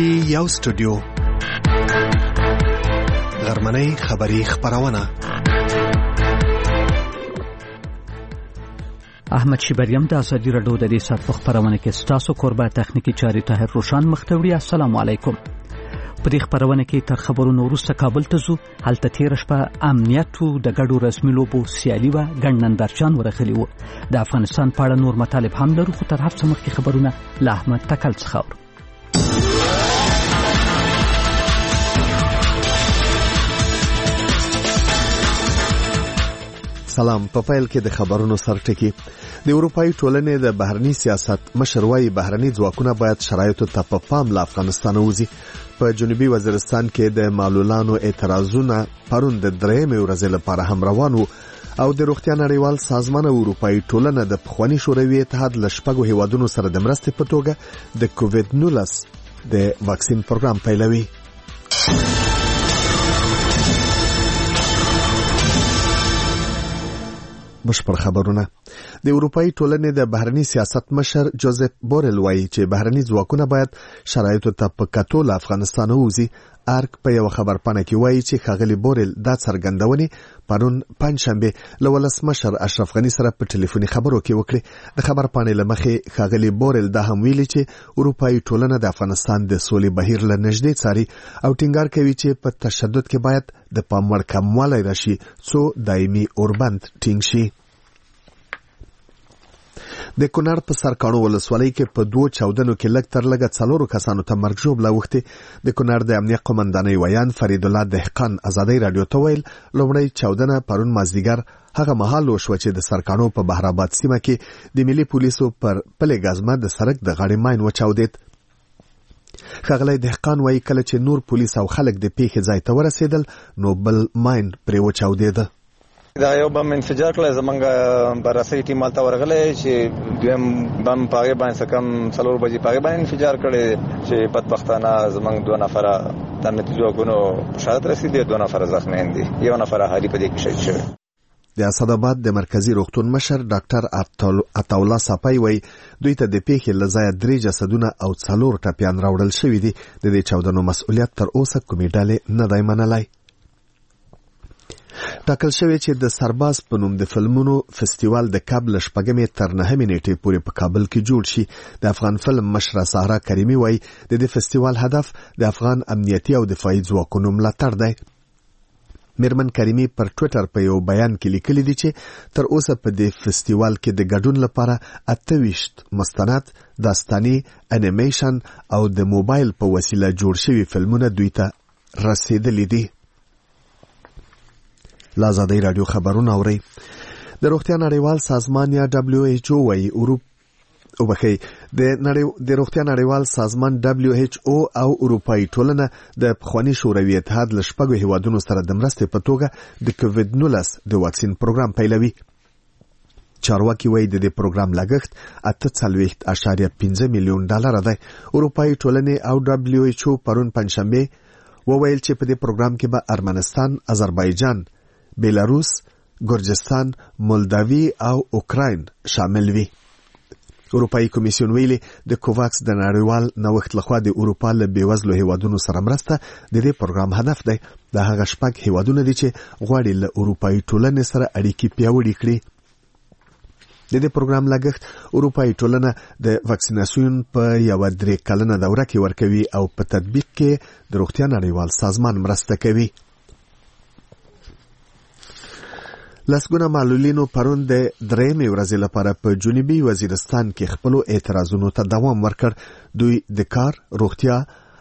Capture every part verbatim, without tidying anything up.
ټي وي یو سټوډیو غرمنۍ خبری خبرونه. احمد شیبریم د ازادي راډیو د دې سات په خبرونه کې ستاسو قربا تخنیکی چاري طاهر روشان مختوړي. السلام علیکم. په دې خبرونه کې تر خبرونو وروسته کابل ته ځو. هلته تیر شپه امنیتو د ګډو رسمي لوبو سیالي و ګڼ نندارچیان ورغلي وو. د افغانستان په اړه نور مطالب هم لرو، خو تر هر څه مخکې خبرونه له احمد تکل څخه اورو. سلام. په پیل کې د خبرونو سرټکی. د اروپאי ټولنې د بهرني سیاست مشر وايي بهرني ځواکونه باید شرایطو ته په پام له افغانستان وځي. په جنوبي وزیرستان کې د معلولانو اعتراضونه پرون د درېمې ورځې لپاره هم روان وو او د روغتیا نړیوال سازمان او اروپאי ټولنه د پخوانی شوروي اتحاد له شپږو هیوادونو سره د مرستې په توګه د کووید نولس د واکسین پروګرام پیلوي. بشپړ خبرونه. د اروپאי ټولنې د بهرني سیاست مشر جوزف بورل وایي چې بهرني ځواکونه باید شرایطو ته په کتو له افغانستان وځي. ارک په یو خبرپاڼه کې وایي چې ښاغلي بورل دا څرګندونې پرون پنځشنبه له ولسمشر اشرف غني سره په ټلیفوني خبرو کې وکړي. د خبرپاڼې له مخې ښاغلي بورل دا هم ویلي چې اروپאי ټولنه د افغانستان د سولې بهیر له نږدې څاري او ټینګار کوي چې په تشدد کې باید د پام وړ کموالی راشي څو دایمي اوربند ټینګ شي. د کونړ په سرکاڼو ولسوالۍ کې په دوه چاودنو کې لږ تر لږه څلورو کسانو ته مرګ ژوبله اوښتې. د کونړ د امنیه قومندانۍ ویان فرید الله دهقان ازادۍ راډیو ته ویل لومړی چاودنه پرون مازدیګر هغه مهال وشوه چې د سرکاڼو په بهرآباد سیمه کې د ملي پولیسو پر پلې ګازمه د سړک د غاړې ماین وچاودېد. ښاغلی دهقان وایي کله چې نور پولیس او خلک د پیښې ځای ته ورسېدل نو بل ماین پرې وچاودېده. دا یو بم انفجار کړل زمونږ براسي ټیم مالته ورغله چې دویم بم پاګې باندې سکم څلور بجې پاګې باندې انفجار کړي چې بدبختانه زمونږ دوه نفر د نتیجو غونو شهادت رسیدي، دوه نفر زخمی دي، یو نفر حالي په دې کې شهید شوی. د اسداباد د مرکزی روغتون مشر ډاکټر عطاولا صافی وایي دوی ته د پیښې له ځایه درې جسدونه او څلور ټپیان راوړل شوي دي. د دې چاودنو مسؤلیت تر اوسه کومې ډلې نه دی منلی. ټاکل شوی چې د سرباز په نوم د فلمونو فستیوال د کابل شپږمې تر نهمې نیټې پورې په کابل کې جوړ شي. د افغان فلم مشره سهرا کریمي وایي د دې فستیوال هدف د افغان امنیتي او دفاعي ځواکونو ملاتړ دی. میرمن کریمي پر ټویټر په یو بیان کې لیکلي دي چې تر اوسه په دې فستیوال کې د ګډون لپاره اته ویشت مستند، داستاني، انیمیشن او د موبایل په وسیله جوړ شوي فلمونه دوی ته رسیدلي دي. لا ازادۍ راډیو خبرونه اورئ. د روغتیا نړیوال سازمان یا دبلیو ایچ او وايي اروپ او بخي د نړۍ د روغتیا نړیوال سازمان دبلیو ایچ او او اروپאי ټولنه د پخوانی شوروي اتحاد له شپږو هیوادونو سره د مرستې په توګه د کووید نولس د واکسین پروګرام پیلوي. چارواکي وایي د دې پروګرام لګښت اته څلوېښت اعشاریه پنځه میلیون ډالر دی. اروپאי ټولنې او دبلیو ایچ او پرون پنځشنبه وویل چې په دې پروګرام کې به ارمنستان، آذربایجان، بیلاروس، ګرجستان، مولداوی او اوکراین شامل وي. اروپאי کمیسیون ویلي د کوواکس د نړیوال نوښت لخوا د اروپا له بیوزلو هیوادونو سره مرسته د دې پروګرام هدف دی. د هغه شپږ هیوادونه دي چې غواړي له اروپאי ټولنې سره اړیکې پیاوړې کړي. د دې پروګرام لګښت اروپאי ټولنه د واکسیناسیون په یو درې کلنه دوره کې ورکوي او په تطبیق کې د روغتیا نړیوال سازمان مرسته کوي. لسګونه معلولینو پرون د درېمې ورځې لپاره په جنوبي وزیرستان کې خپلو اعتراضونو ته دوام ورکړ. دوی د کار روغتیا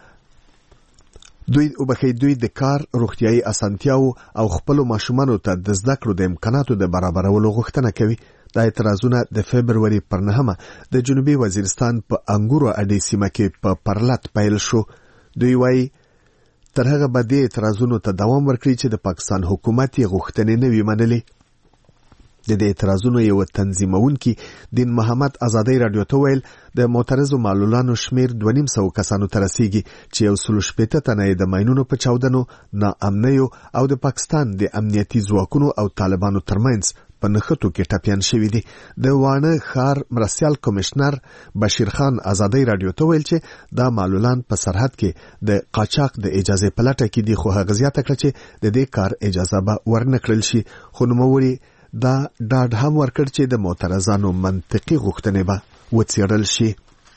دوی وبخي دوی د کار روغتیايي اسانتیاو او خپلو ماشومانو ته د زده کړو د امکاناتو د برابرولو غوښتنه کوي. دا اعتراضونه د فبروري پر نهمه د جنوبي وزیرستان په انګورو اډې سیمه کې په پرلط پیل شو. دوی وایي تر هغه به دې اعتراضونو ته دوام ورکړي چې د پاکستان حکومت یې غوښتنې نه وي منلې. د دې اعتراضونو یو تنظیمونکي دین محمد ازادۍ راډیو ته ویل د معترضو معلولانو شمیر دوه نیم سوه کسانو ته رسیږي چې یو سل شپېته تنه یې د ماینونو په چاودنو، ناامنیو او د پاکستان د امنیتي ځواکونو او طالبانو ترمنځ په نښتو کې ټپيان شوي دي. د وانه ښار مرستیال کمشنر بشیر خان ازادي رادیو ته ویل چې دا معلولان په سرحد کې د قاچاق د اجازه پلټه کې دي، خو هغه زیاته کړه چې د دې کار اجازه به ورنکړل شي. خو نوموړي دا ډاډ هم ورکړ چې د معترضانو منطقي غوښتنې به وڅېړل شي.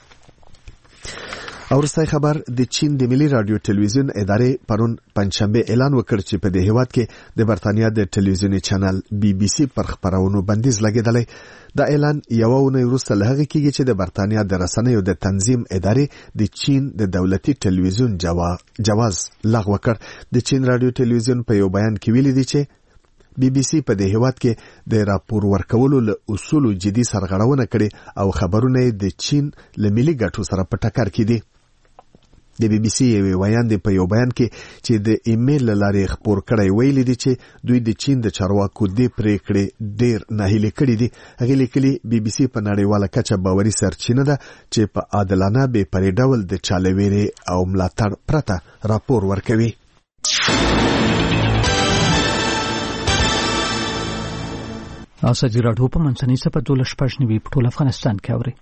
او وروستی خبر د چین د ملي رادیو ټلویزیون ادارې پرون پنځشنبه اعلان وکړ چې په دې هیواد کې د برتانیا د ټلویزیوني چینل بي بي سي پر خبرونو بندیز لګیدلی. دا اعلان یوه اونۍ وروسته له هغې کېږي چې د برتانیا د رسنیو د تنظیم ادارې د چین د دولتي ټلویزیون جواز لغوه کړ. د چین رادیو ټلویزیون په یو بیان کې ویلي دي چې بي بي سي په دې هیواد کې د راپور ورکولو له اصولو جدي سرغړونه کړې او خبرونه د چین له ملي ګټو سره په ټکر کې دي. د بي بي سي یو ویاند په یو بیان کې چې د ایمیل لارې خبر کړی ویلي دي چې دوی د چین د چارواکو د پریکړې ډیر ناهیلي کړي دي. هغه لیکلي بي بي سي په نړیواله کچه باوري سرچینه ده چې په عادلانه بې پرې ډول د چالوېرې او ملاتړ پرته راپور ورکوي. ازادي راډیو په منځنۍ سپه دولس شپږ نوي په ټول افغانستان کې اوري.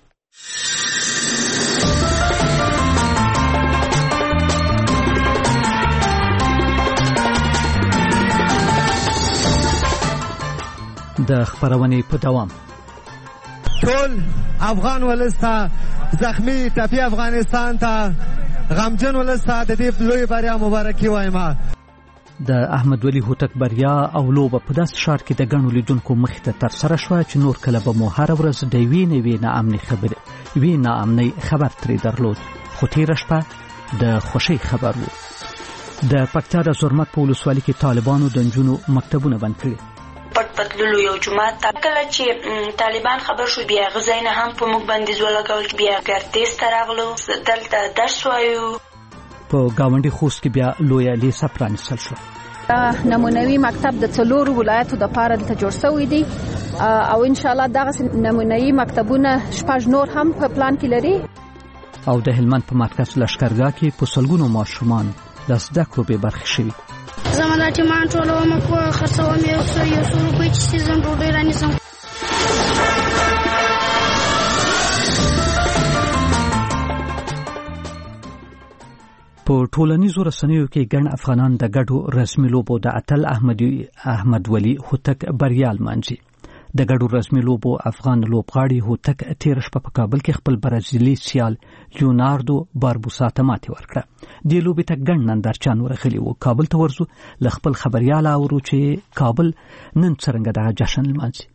د خبرونې په دوام ټول افغان ولس ته زخمی ټپي افغانستان ته غمجن ولس ته د دې لوی بریا مبارکي وایم. د احمد ولی هوتک بریا او لوبه په داسې ښار کې د ګڼو لیدونکو مخې ته ترسره شوه چې نور کله به مو هره ورځ د یوې نوې ناامنۍ خبرې یوې ناامنۍ خبر ترې درلود، خو تېره شپه د خوښۍ خبر و. د پکتیا د زرمت په ولسوالۍ کې طالبانو د نجونو مکتبونه بند کړي. پټ پتللو یو جماعت ته کله چې طالبان خبر شو بیا غزاینه هم په موږ باندې ولګول، بیا ګرتیس ته راغلو، دلته درس وایو. په گاونډي خوست کې بیا لویه لیسه پرانیستل شو. نمونوي مکتب د څلورو ولایتو د پاره دلته جوړ شوی دی او ان شاء الله دغه نمونوي مکتبونه شپږ نور هم په پلان کې لري. او د هلمند په مرکز لښکرګاه کې په سلګونو ماشومان د زده کړو بې برخې شوي. زما د ټیمان ټولوم کو خرڅوم یو څو یو څو روپۍ چې سیزن ډوډۍ رانیسم. په ټولنیزو رسنیو کې ګڼ افغانان د ګډو رسمي لوبو د اتل احمد ولی هوتک بریا لمانځي. د ګډو رسمي لوبو افغان لوبغاړي هوتک تېره شپه په کابل کې خپل برازیلي سیال لیوناردو باربوسا ته ماتې ورکړه. دې لوبې ته ګڼ نندارچیان ورغلي وو. کابل ته ورځو له خپل خبریال اورو چې کابل نن څرنګه دغه جشن لمانځي.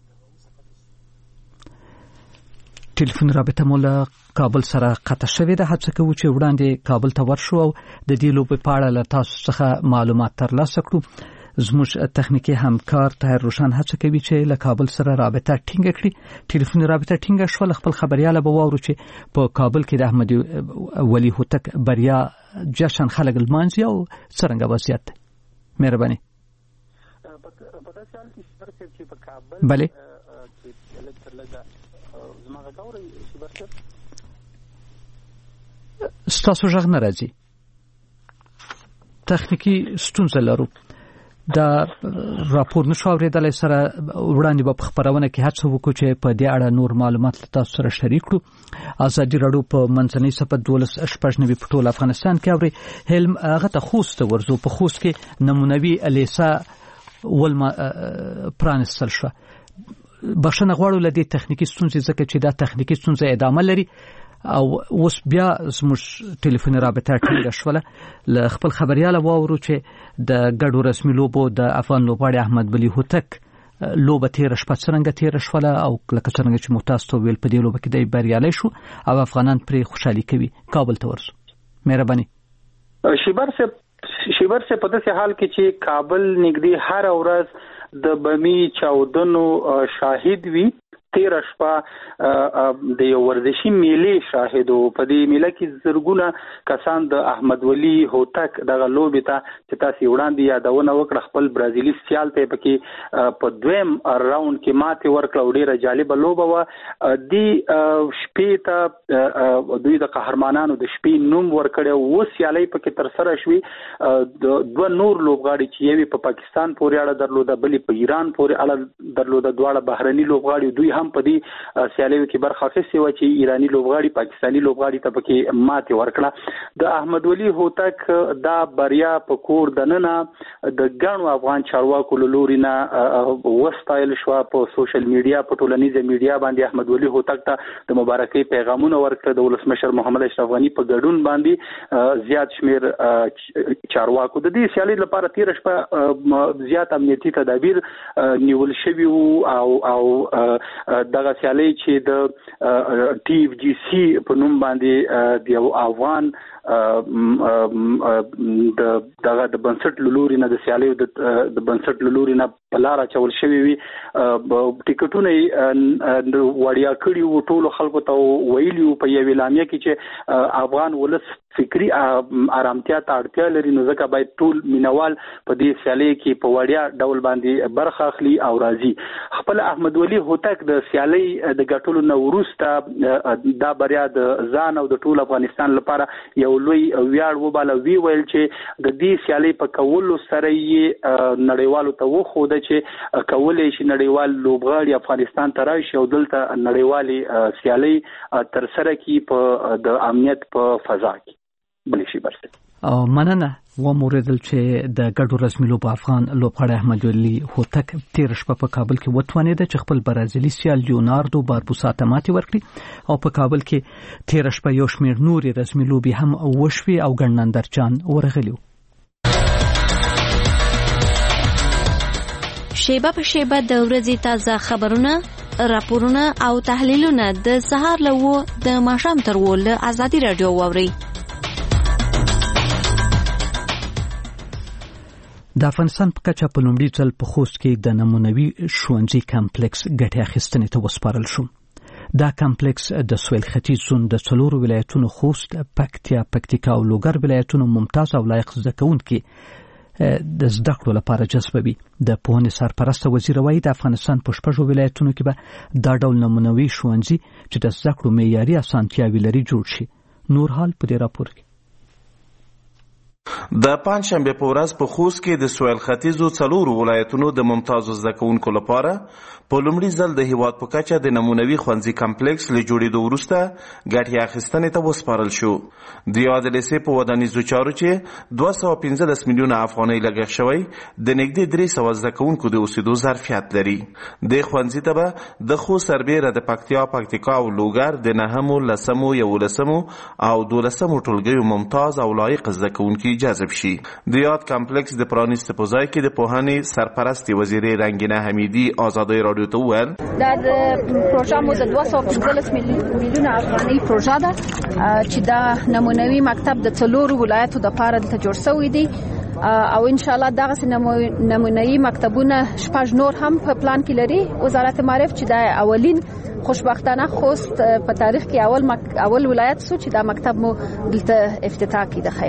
ټلیفون رابطه مو له کابل سره قطع شوې ده. هڅه کوو چې وړاندې کابل ته ورشو او د دې لوبې په اړه له تاسو څخه معلومات ترلاسه کړو. زموږ تخنیکی همکار طاهر روشن هڅه کوي چې له کابل سره رابطه ټینګه کړي. ټلیفون رابطه ټینګه شوه. خپل خبرياله به واورو چې په کابل کې د احمد ولی هوتک بریا جشن خلک لمانځي او څرنګه وضعیت دی. مهرباني. بله ستاسو غږ نه راځي. تخنیکی ستونزه لرو. دا راپور نشو اوریدلای سره وړاندې به خبرونه کې هڅه وکړو چې په دې اړه نور معلومات تاسو سره شریک کړو. ازادي راډیو په منځنۍ سپه دولس شپږ نوي په ټول افغانستان کې اوري. هلم هغه ته خوست ورزو په خوست کې نمونوي الیسا ولما پرانستل شو. بخښنه غواړو له دې تخنیکی ستونزې ځکه چې دا تخنیکی ستونزه ادامه لري او اوس بیا زموږ ټلیفوني رابطه ټینګه شوله. له خپل خبرياله واورو چې د ګډو رسمي لوبو د افغان لوبغاړي احمد ولی هوتک لوبه تېره شپه څرنګه تېره شوله او لکه څرنګه چې متاسو ویل په دې لوبه کې دی بریالی شو او افغانان پرې خوشحالي کوي. کابل ته ورسو. مهرباني. شیبر سے شیبر سے په داسې حال کې چې کابل نږدې هر ورځ د بمی چاودنو شاهد وي تیر شپه د یو ورزشي میلې شاهد وو. په دې میله کې زرګونه کسان د احمد ولی هوتک دغه لوبې ته چې تاسو وړاندې یادونه وکړه خپل برازیلي سیال ته پکې په دویم راوند کې ماتې ورکړه او ډیره جالبه لوبه وه. دې شپې ته دوی د قهرمانانو د شپې نوم ورکړی و. سیالۍ پکې ترسره شوې. دوه نور لوبغاړي چې یوې په پاکستان پورې اړه درلوده بلې په ایران پورې اړه درلوده، دواړه بهرني لوبغاړي دوی هم په دې سیالیو کې برخه اخیستې وه چې ایراني لوبغاړي پاکستاني لوبغاړي ته پکې ماتې ورکړه. د احمد ولی هوتک دا بریا په کور دننه د ګڼو افغان چارواکو له لوري نه وستایل شوه. په سوشل میډیا په ټولنیزه میډیا باندې احمد ولی هوتک ته د مبارکۍ پیغامونه ورکړه. د ولسمشر محمد اشرف غني په ګډون باندې زیات شمیر چارواکو د دې سیالۍ لپاره تیر شپه زیات امنیتي تدابیر نیول شوي وو او او دغه سیالۍ چې د ټي اف جی سی په نوم باندې د یو افغان د دغه د بنسټ لوري نه د سیالیو د بنسټ لوري نه په لار اچول شوی وي. ټیکټونه وړیا کړي وو، ټولو خلکو ته ویلي وو په یوې اعلامیه کې چې افغان ولس فکری آرامتیا ته اړتیا لري، نو ځکه باید ټول مینوال په دې سیالۍ کې په وړیا ډول باندې برخه اخلي او راځي. خپل احمد ولی هوتک د سیالۍ د ګټلو نه وروسته دا بریا د ځان او د ټول افغانستان لپاره یو لوی ویاړ وباله. وی ویل چې د دې سیالۍ په کولو سره یې نړیوالو ته وښوده چې کولی شي نړیوال لوبغاړي افغانستان ته راشي او دلته نړیوالې سیالۍ ترسره کړي په د امنیت په فضا کې. بلې شي برسه او مننه و موردل چې د ګډو رسمي لوب افغان لوبغاړی احمد ولی هوتک تیر شپه په کابل کې وتوانید چې خپل برازیلي سیال لیوناردو باربوسا ته ماتې ورکړي او په کابل کې تیر شپه یو شمېر نورې رسمي لوبې هم وشوې او ګڼ نندارچیان ورغلي. شیبه په شیبه د ورځې تازه خبرونه، راپورونه او تحلیلونه د سهار له و د ماښام تر و له ازادي راډیو واورئ. د افغانستان په کچه په لومړي ځل په خوست کې د نمونوي ښوونځي کمپلیکس ګټې اخیستنې ته وسپارل شو. دا کمپلیکس د سویل ختیځ زون د څلورو ولایتونو خوست، پکتیا، پکتیکا او لوګر ولایتونو ممتاز او لایق زده کوونکي د زده کړو لپاره جذبوي. د پوهنې سرپرسته وزیر وایي د افغانستان په شپږو ولایتونو کې به دا ډول نمونوي ښوونځي چې د زده کړو معیاري اسانتیاوې لري جوړ شي. نور حال په دې راپور کې. د پنځشنبه په ورځ په خوست کې د سویل ختیځو څلورو ولایتونو د ممتازو زده کوونکو لپاره په لومړي ځل د هیواد په کچه د نمونوي ښوونځي کمپلیکس له جوړېدو وروسته ګټې اخیستنې ته وسپارل شو. د یادې لیسې په ودانیزو چارو چې دوه سوه پنځلس میلیونه افغانۍ لګښت شوی د نږدې درې سوه زده کوونکو د اوسېدو ظرفیت لري. دې ښوونځي ته به د خوست سربیره د پکتیا، پکتیکا او لوګر د نهمو، لسمو، یولسمو او دولسمو ټولګیو ممتاز او لایق زده کوونکي جذب شي. د یاد کمپلیکس د پرانیستې په ځای کې د پوهنې سرپرستې وزیرې رنګینه حمیدي ازادۍ راډیو ته وویل دا د پروژه مو د دوه سوه پنځلس میلیونه افغانۍ پروژه ده چې دا نمونوي مکتب د څلورو ولایتو دپاره دلته جوړ شوی دی او ان شاء الله دغه نمونوي مکتبونه شپږ نور هم په پلان کې لري. وزارت معارف چې دا اولین خوشبختانه خوست په تاریخ کې اول مک... اول ولایت سو چې دا مکتب مو دلته افتتاح کړي. د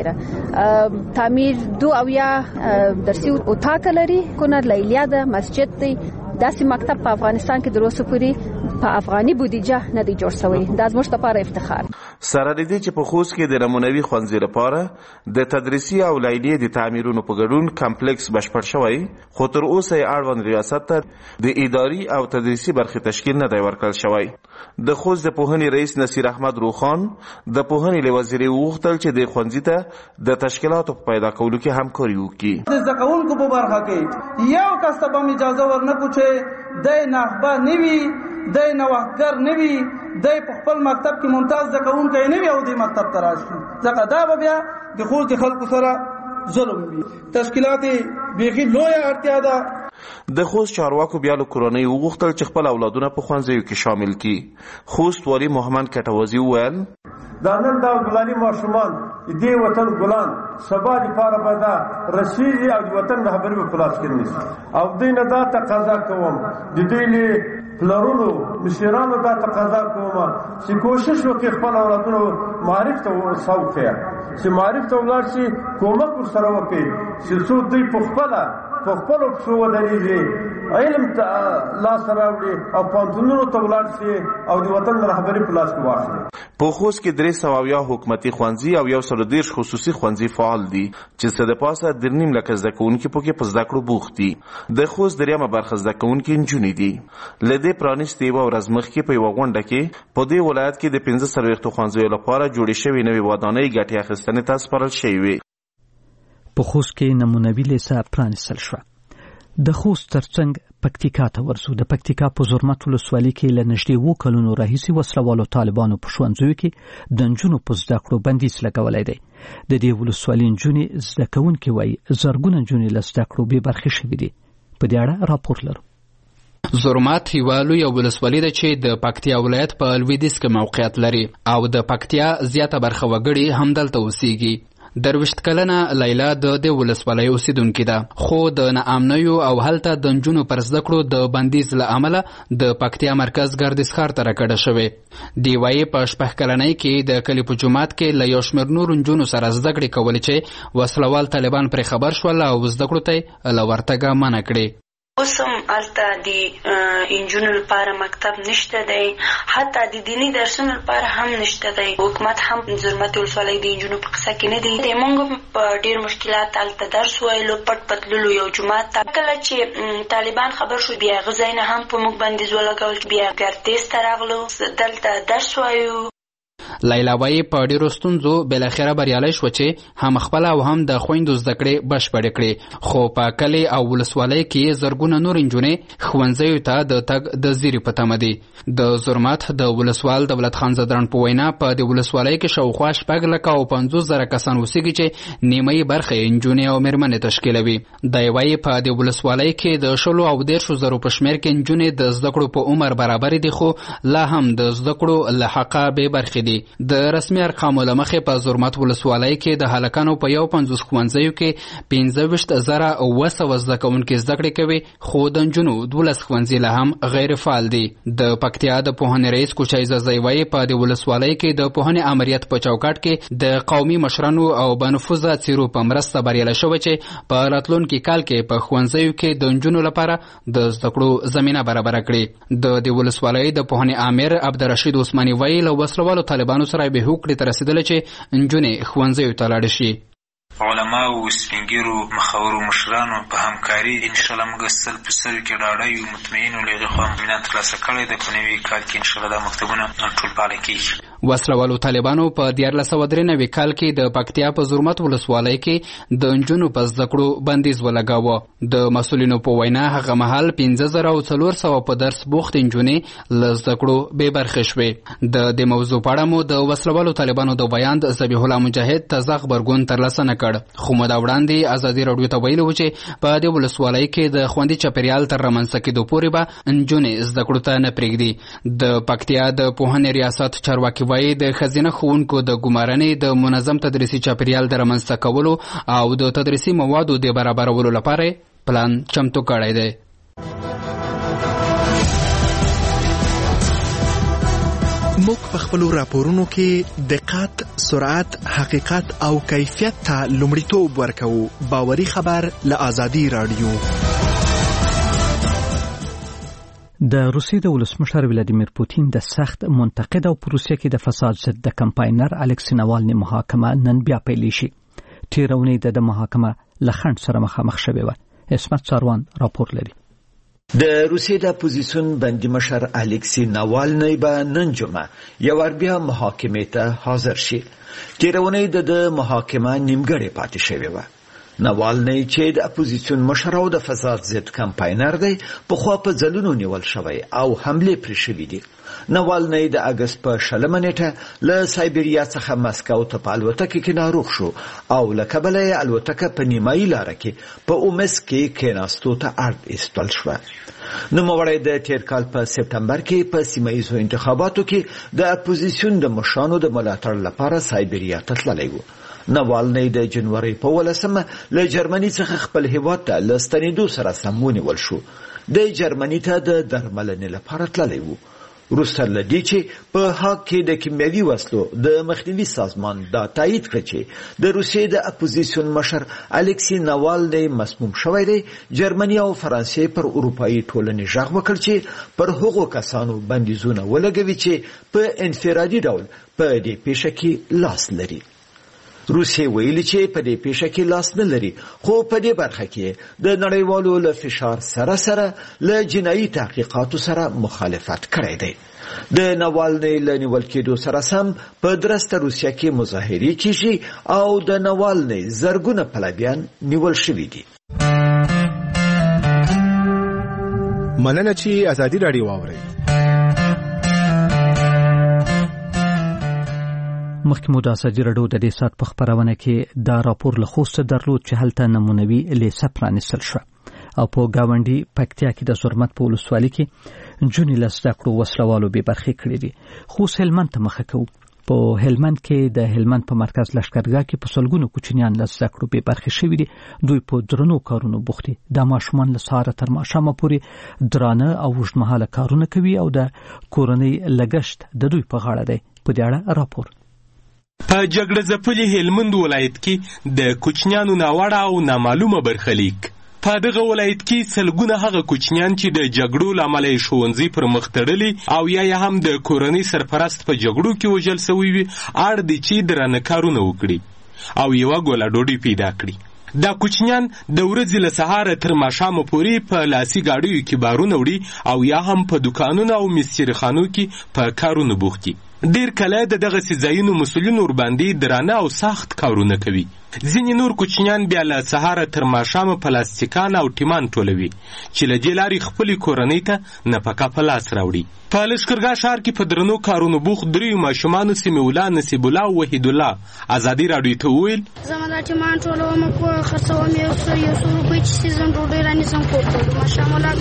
خیره تعمیر دو او یا درسي اتاق لري، کونر لیلیا ده، مسجد دی. داسې مکتب په افغانستان کې دروسه پوری په افغاني بودیجه نه دی جوړ شوی. دا زموږ لپاره افتخار. سره دې چې په خوست کې د نمونوي ښوونځي لپاره د تدریسي او لیلیې د تعمیرونو په ګډون کمپلیکس بشپړ شوی، خو تر اوسه یې اړوند ریاست ته د اداري او تدریسي برخې تشکیل نه دی ورکړل شوی. د خوست د پوهنې رئیس نصیر احمد روخان د پوهنې له وزیرې وغوښتل چې د ښوونځي ته د تشکیلاتو په پیدا کولو کې همکاري وکړي. د زده کوونکو په برخه کې یو کس ته به اجازه ورنه پوښي دی ناخبه نه وي، دی نوښتګر نه وي، دی په خپل مکتب کې ممتاز زده کوونکی نه وي او دی مکتب ته راشي، ځکه دا به بیا د خوست د خلکو سره ظلم وي. تشکیلات بیخي لویه اړتیا ده. د خوست چارواکو بیا له کورنۍ وغوښتل چې خپل اولادونه په ښوونځیو کې شامل کړي. خوست والي محمد کټوازي وویل دا نن دا ګلاني ماشومان دې وطن ګلان سبا لپاره به دا رسیږي او د وطن رهبري په خلاص کې نیسي او دوی نه دا تقاضا کوم د دوی له پلرونو مشرانو دا تقاضا کومه چې کوشش وکړي خپل اولادونو معرف ته سوق کړي، چې معرف ته ولاړ شي، کومک ورسره وکړي چې څو دوی په خپله په خپلو پښو ودرېږي، علم ته لاس راوړي او پوهنتونونو ته ولاړ شي او د وطن رهبري په لاس کې واخلي. په خوست کې درې سوه اویا حکومتي ښوونځي او یو سل دېرش خصوصي ښوونځي فعال دي چې څه د پاسه درې نیم لکه زده کوونکي پکې په زده کړو بوخت دي. د خوست دریمه برخه زده کوونکي نجونې دي. له دې پرانیستې یوه ورځ مخکې په یوه غونډه کې په دې ولایت کې د پنځه څلوېښتو ښوونځیو لپاره جوړې شوې نوې ودانۍ ګټې اخیستنې ته سپارل شوې وې. په خوست کې نمونوي لیسه پرانیستل شوه. د خوست ترڅنګ پکتیکا ته ورسو. د پکتیکا په زرمت ولسوالۍ کې له نږدې اووه کلونو راهیسې وسلوالو طالبانو په ښوونځیو کې د نجونو په زده کړو بندیز لګولی دی. د دې ولسوالۍ نجونې زده کوونکې وایي زرګونه نجونې له زده کړو بې برخې شوي دي. په دې اړه راپور لرو. زرمت یوه لویه ولسوالي ده چې د پکتیا ولایت په لویدیځ کې موقعیت لري او د پکتیا زیاته برخه وګړي همدلته اوسیږي. درویشت کلنه لیلا د دې ولسوالۍ اوسیدونکې ده، خو د ناامنیو او هلته د نجونو پر زده کړو د بندیز له امله د پکتیا مرکز ګردیز ښار ته راکډه شوې. دی وایي په شپږ کلنۍ کې د کلي په جومات کې له یو شمېر نورو نجونو سره زده کړې کولې چې وسلوال طالبان پرې خبر شول او زده کړو ته له ورتګه منع کړې. اوس هم هلته د انجونو لپاره مکتب نشته دی، حتی د دیني درسونو لپاره هم نشته دی. حکومت هم زرمت ولسوالۍ د انجونو په قصه کې نه دی. موږ په ډېر مشکلات هلته درس ویلو، پټ پټ تللو یو جومات ته. کله چې طالبان خبر شو بیا هغه ځای نه هم په موږ بندیز ولګول، بیا ګردیز ته راغلو، دلته درس وایو. لیلا وایي په ډېرو ستونزو بالاخره بریالی شوه چې هم خپله او هم د خویندو زده کړې بشپړې کړې، خو په کلي او ولسوالۍ کې زرګونه نور نجونې ښوونځیو ته د تګ د زیري په تمه دي. د زرمت د ولسوال دولت خان زدران په وینا په دې ولسوالۍ کې شاوخوا شپږ لکه او پنځوس زره کسان اوسېږي چې نیمایي برخه یې نجونې او مېرمنې تشکیلوي. دی وایي په دې ولسوالۍ کې د شلو او دېرشو زرو په شمېر کې نجونې د زده کړو په عمر برابرې دي، خو لا هم د زده کړو له حقه بې برخې دي. د رسمي ارقامو له مخې په زرمت ولسوالۍ کې د هلکانو په یو پنځوس ښوونځیو کې پنځه ویشت زره اوه سوه زده کوونکي زده کړې کوي، خو د نجونو دولس ښوونځي لا هم غیر فعال دي. د پکتیا د پوهنې رئیس کوچای زازی وایي په دې ولسوالۍ کې د پوهنې امریت په چوکاټ کې د قومي مشرانو او بنفوذه څیرو په مرسته بریالی شوی چې په راتلونکي کال کې په ښوونځیو کې د نجونو لپاره د زده کړو زمینه برابره کړي. د دې ولسوالۍ د پوهنې امیر عبدالرشید عثماني وایي له وسلوالو طالبانو سره به هوکړې ته رسېدله چې نجونې ښوونځیو ته لاړې شي. علماو، سپینګیرو، مخورو، مشرانو په همکاري انشاءالله موږ سل په سل کې ډاډه یو، مطمئن یو، له هغې خوا اطمینان ترلاسه کړی دی. په نوي کال کې انشاءالله دا مکتبونه ټول فعاله کېږي. وسلوالو طالبانو په دیارلس سوه درې نوي کال کې د پکتیا په زرمت ولسوالۍ کې د نجونو په زده کړو بندیز ولګاوه. د مسؤلینو په وینا هغه مهال پنځه زره او څلور سوه په درس بوخت نجونې له زده کړو بې برخې شوې. د دې موضوع په اړه مو د وسلوالو طالبانو د بیان ذبیح الله مجاهد تازه غبرګون ترلاسه نه کړ، خو موده وړاندې ازادي راډیو ته ویلي و چې په دې ولسوالۍ کې د خوندي چاپیریال تر رامنځته کېدو پورې به نجونې زده کړو ته نه پرېږدي. د پکتیا د پوهنې ریاست چارواکي وایي د ښځینه ښوونکو د ګمارنې د منظم تدریسي چاپیریال د رامنځته کولو او د تدریسي موادو د برابرولو لپاره پلان چمتو کړی دی. موږ په خپلو راپورونو کې دقت، سرعت، حقیقت او کیفیت ته لومړیتوب ورکوو. باوري خبر له آزادي راډیو. د روسیې د ولسمشر ولادیمیر پوتین د سخت منتقد او په روسیه کې د فساد ضد د کمپاینر الکسی ناوالني محاکمه نن بیا پیل شي. تېره اونۍ د محاکمه له خنډ سره مخامخ شوې وه. اسمت ساروان راپور لري. د روسیې د اپوزیسیون بندي مشر الکسی ناوالني به نن جمعه یو ور بیا محاکمې ته حاضر شي. تېره اونۍ د محاکمه نیمګړې پاتې شوې وه. ناوالني چې د اپوزیسیون مشر او د فساد ضد کمپاینر دی پخوا په ځلونو نیول شوی او حملې پرې شوي دي. ناوالني د اګست په شلمه نیټه له سایبریا څخه مسکو ته په الوتکه کې ناروغ شو او له کبله یې الوتکه په نیمایي لاره کې په اومس کې کېناستو ته اړ ایستل شوه. نوموړی د تېر کال په سپتمبر کې په سیمه ییزو انتخاباتو کې د اپوزیسیون د مشرانو د ملاتړ لپاره سایبریا ته تللی و. ناوالني د جنوري په ولسمه له جرمني څخه خپل هیواد ته له ستنېدو سره سم ونیول شو. د جرمني ته د درملنې لپاره تللی و. وروسته له دې چې په هاګ کې د کیمیاوي وسلو د مخنیوي سازمان دا تایید کړ چې د روسیې د اپوزیسیون مشر الکسی ناوالنی مسموم شوی دی، جرمني او فرانسې پر اروپایي ټولنې غږ وکړ چې پر هغو کسانو بندیزونه ولګوي چې په انفرادي ډول په دې پیښه کې لاس لري. روسیې ویلي چې په دې پیښه کې لاس نه لري، خو په دې برخه کې د نړیوالو له فشار سره سره له جنایي تحقیقاتو سره مخالفت کړی دی. د ناوالنی له نیول کېدو سره سم په درسته روسیه کې مظاهرې کیږي او د ناوالنی زرګونه پلویان نیول شوي دي. مننه چې ازادي راډیو واورئ. مخکې مو د ازادي راډیو د دې ساعت په خپرونه کې دا راپور له خوسته درلود چې هلته نمونوي لیسه پرانیستل شوه او په گاونډي پکتیا کې د زرمت په ولسوالۍ کې نجونې له زده کړو وسلوالو بې برخې کړې دي. خوست هلمند ته مخه کوو. په هلمند کې د هلمند په مرکز لښکرګاه کې په سلګونو کوچنیان له زده کړو بې برخې شوي دي. دوی په درنو کارونو بوخت دي. دا ماشومان له سهاره تر ماښامه پورې درانه او اوږدمهاله کارونه کوي او د کورنۍ لګښت د دوی په غاړه دی. په دې اړه راپور. په جګړه ځپلي هلمند ولایت کې د کوچنیانو ناوړه او نامعلومه برخلیک. په دغه ولایت کې سلګونه هغه کوچنیان چې د جګړو له امله یې ښوونځي پر مخ تړلي او یا یې هم د کورنۍ سرپرست په جګړو کې وژل سوي وي، اړ دي چې درانه کارونه وکړي او یوه ګوله ډوډۍ پیدا کړي. دا کوچنیان د ورځې له سهاره تر ماښامه پورې په لاسي ګاډیو کې بارونه وړي او یا هم په دوکانونو او مستریخانو کې په کارونو بوخت دي. ډیر کله د دغه ځایونو مسؤلین ورباندې درانه او سخت کارونه کوي. ځینې نور کوچنیان بیا له سهاره تر ماښامه پلاستیکان او ټیمان ټولوي چې له دې لارې خپلې کورنۍ ته نفقه په لاس راوړي. په لښکرګاه ښار کې په درنو کارونو بوخت دریو ماشومانو سمیع الله، نصیب الله او وحید الله ازادي راډیو ته وویل: زما دا ټیمان ټولوم، کور خرڅوم، یو څو یو څو روپۍ چې سیزن ډوډۍ رانیسم کور ته ماشام الله